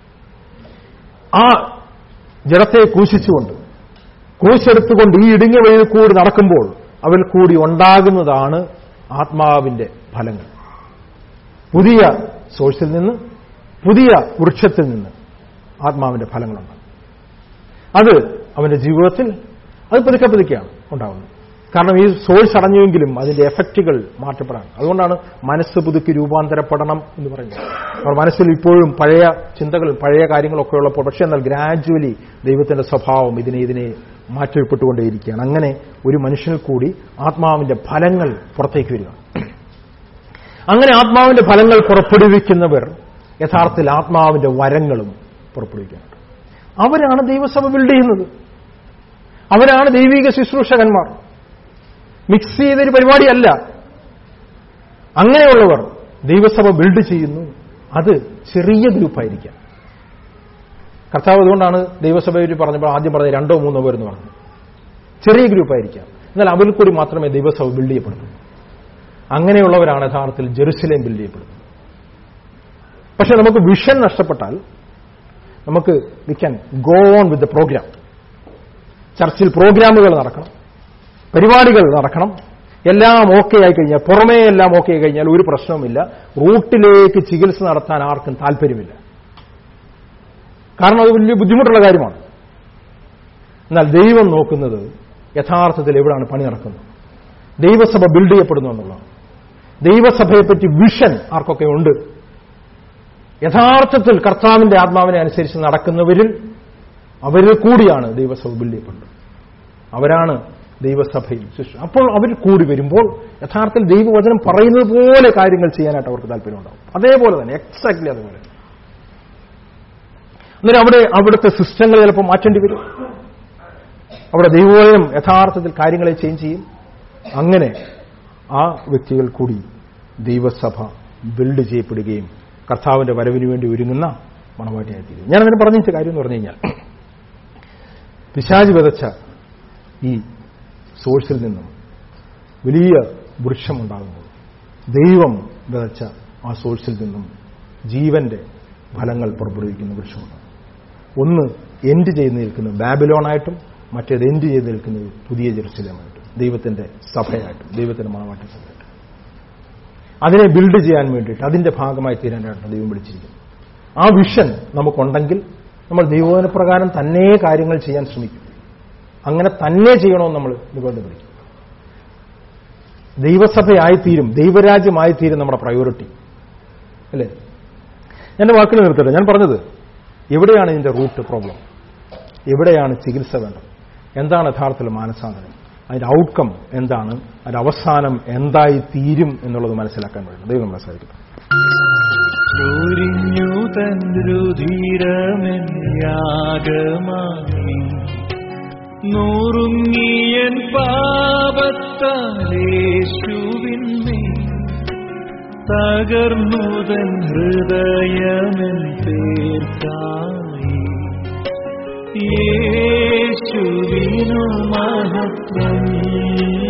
ആ ജഡത്തെ ക്രൂശെടുത്തുകൊണ്ട് ഈ ഇടുങ്ങിയ വഴിയിൽ കൂടി നടക്കുമ്പോൾ അവരിൽ കൂടി ഉണ്ടാകുന്നതാണ് ആത്മാവിന്റെ ഫലങ്ങൾ. പുതിയ സോഴ്സിൽ നിന്ന്, പുതിയ വൃക്ഷത്തിൽ നിന്ന് ആത്മാവിന്റെ ഫലങ്ങളുണ്ട്. അത് അവന്റെ ജീവിതത്തിൽ അത് പതുക്കെ പതുക്കെയാണ് ഉണ്ടാകുന്നത്. കാരണം ഈ സോഴ്സ് അടഞ്ഞുവെങ്കിലും അതിന്റെ എഫക്റ്റുകൾ മാറ്റപ്പെടാൻ. അതുകൊണ്ടാണ് മനസ്സ് പുതുക്കി രൂപാന്തരപ്പെടണം എന്ന് പറയുന്നത്. അവർ മനസ്സിൽ ഇപ്പോഴും പഴയ ചിന്തകളും പഴയ കാര്യങ്ങളൊക്കെ ഉള്ളപ്പോൾ, പക്ഷേ എന്നാൽ ഗ്രാജുവലി ദൈവത്തിന്റെ സ്വഭാവം ഇതിനെ മാറ്റപ്പെട്ടുകൊണ്ടേയിരിക്കുകയാണ്. അങ്ങനെ ഒരു മനുഷ്യനിൽ കൂടി ആത്മാവിന്റെ ഫലങ്ങൾ പുറത്തേക്ക് വരിക. അങ്ങനെ ആത്മാവിന്റെ ഫലങ്ങൾ പുറപ്പെടുവിക്കുന്നവർ യഥാർത്ഥത്തിൽ ആത്മാവിന്റെ വരങ്ങളും പുറപ്പെടുവിക്കുന്നുണ്ട്. അവരാണ് ദൈവസഭ ബിൽഡ് ചെയ്യുന്നത്. അവരാണ് ദൈവിക ശുശ്രൂഷകന്മാർ. മിക്സ് ചെയ്തൊരു പരിപാടിയല്ല. അങ്ങനെയുള്ളവർ ദൈവസഭ ബിൽഡ് ചെയ്യുന്നു. അത് ചെറിയ ഗ്രൂപ്പായിരിക്കാം. കർത്താവ് അതുകൊണ്ടാണ് ദൈവസഭയിൽ പറഞ്ഞപ്പോൾ ആദ്യം പറഞ്ഞത് 2-3 പേരെന്ന് പറഞ്ഞു. ചെറിയ ഗ്രൂപ്പായിരിക്കാം. എന്നാൽ അവരിൽ കൂടി മാത്രമേ ദൈവസഭ ബിൽഡ് ചെയ്യപ്പെടുന്നു. അങ്ങനെയുള്ളവരാണ് യഥാർത്ഥത്തിൽ ജെറുസലേം ബിൽഡ് ചെയ്യപ്പെടുന്നത്. പക്ഷെ നമുക്ക് വിഷൻ നഷ്ടപ്പെട്ടാൽ നമുക്ക് we can go on with the programme. ചർച്ചിൽ പ്രോഗ്രാമുകൾ നടക്കണം, പരിപാടികൾ നടക്കണം, എല്ലാം ഓക്കെ ആയി കഴിഞ്ഞാൽ, പുറമേ എല്ലാം ഓക്കെ ആയി കഴിഞ്ഞാൽ ഒരു പ്രശ്നവുമില്ല. റൂട്ടിലേക്ക് ചികിത്സ നടത്താൻ ആർക്കും താല്പര്യമില്ല. കാരണം അത് വലിയ ബുദ്ധിമുട്ടുള്ള കാര്യമാണ്. എന്നാൽ ദൈവം നോക്കുന്നത് യഥാർത്ഥത്തിൽ എവിടെയാണ് പണി നടക്കുന്നത്, ദൈവസഭ ബിൽഡ് ചെയ്യപ്പെടുന്നു എന്നുള്ളതാണ്. ദൈവസഭയെപ്പറ്റി വിഷൻ ആർക്കൊക്കെ ഉണ്ട്, യഥാർത്ഥത്തിൽ കർത്താവിന്റെ ആത്മാവിനെ അനുസരിച്ച് നടക്കുന്നവരിൽ അവരിൽ കൂടിയാണ് ദൈവസഭ ബിൽഡ് ചെയ്യപ്പെടുന്നത്. അവരാണ് ദൈവസഭയിൽ ശിശു. അപ്പോൾ അവർ കൂടി വരുമ്പോൾ യഥാർത്ഥത്തിൽ ദൈവവചനം പറയുന്നത് പോലെ കാര്യങ്ങൾ ചെയ്യാനായിട്ട് അവർക്ക് താല്പര്യമുണ്ടാവും. അതേപോലെ തന്നെ, എക്സാക്ട്ലി അതുപോലെ. അന്നേരം അവിടുത്തെ സിസ്റ്റങ്ങൾ ചിലപ്പോൾ മാറ്റേണ്ടി വരും. അവിടെ ദൈവവചനം യഥാർത്ഥത്തിൽ കാര്യങ്ങളെ ചേഞ്ച് ചെയ്യും. അങ്ങനെ ആ വ്യക്തികൾ കൂടി ദൈവസഭ ബിൽഡ് ചെയ്യപ്പെടുകയും കർത്താവിന്റെ വരവിന് വേണ്ടി ഒരുങ്ങുന്ന മണവാട്ടിയായിത്തീരും. ഞാനങ്ങനെ പറഞ്ഞ കാര്യം എന്ന് പറഞ്ഞു കഴിഞ്ഞാൽ, പിശാച് വിതച്ച ഈ സോഴ്സിൽ നിന്നും വലിയ വൃക്ഷമുണ്ടാകുമ്പോൾ ദൈവം വിതച്ച ആ സോഴ്സിൽ നിന്നും ജീവന്റെ ഫലങ്ങൾ പുറപ്പെടുവിക്കുന്ന വൃക്ഷമുണ്ട്. ഒന്ന് എൻഡ് ചെയ്ത് നിൽക്കുന്നത് ബാബിലോണായിട്ടും, മറ്റേത് എൻഡ് ചെയ്ത് നിൽക്കുന്നത് പുതിയ ജെറുസലേമായിട്ടും, ദൈവത്തിന്റെ സഭയായിട്ടും, ദൈവത്തിന്റെ മണവാട്ടി സഭയായിട്ടും. അതിനെ ബിൽഡ് ചെയ്യാൻ വേണ്ടിയിട്ട്, അതിന്റെ ഭാഗമായി തീരാനായിട്ടാണ് ദൈവം വിളിച്ചിരിക്കുന്നത്. ആ വിഷൻ നമുക്കുണ്ടെങ്കിൽ നമ്മൾ ദൈവവചന പ്രകാരം തന്നെ കാര്യങ്ങൾ ചെയ്യാൻ ശ്രമിക്കും. അങ്ങനെ തന്നെ ചെയ്യണമെന്ന് നമ്മൾ നിബന്ധന പിടിക്കും. ദൈവസഭയായിത്തീരും, ദൈവരാജ്യമായിത്തീരും നമ്മുടെ പ്രയോറിറ്റി, അല്ലേ? എന്റെ വാക്കുകൾ നിർത്തട്ടെ. ഞാൻ പറഞ്ഞത് എവിടെയാണ് ഇതിന്റെ റൂട്ട് പ്രോബ്ലം, എവിടെയാണ് ചികിത്സ വേണ്ടത്, എന്താണ് യഥാർത്ഥത്തിൽ മാനസാന്തരം, അതിന്റെ ഔട്ട്കം എന്താണ്, അതിന്റെ അവസാനം എന്തായി തീരും എന്നുള്ളത് മനസ്സിലാക്കാൻ വേണ്ടി ദൈവം നമ്മളെ സഹായിക്കട്ടെ. ചൊരിഞ്ഞു തൻ രുധിരമെൻ യാഗമായി നുറുങ്ങിയൻ പാപത്താലേശുവിന്മേൽ തകർന്നുതൻ ഹൃദയമെൻ പേർക്കായി യേശുവിനു മഹത്വം.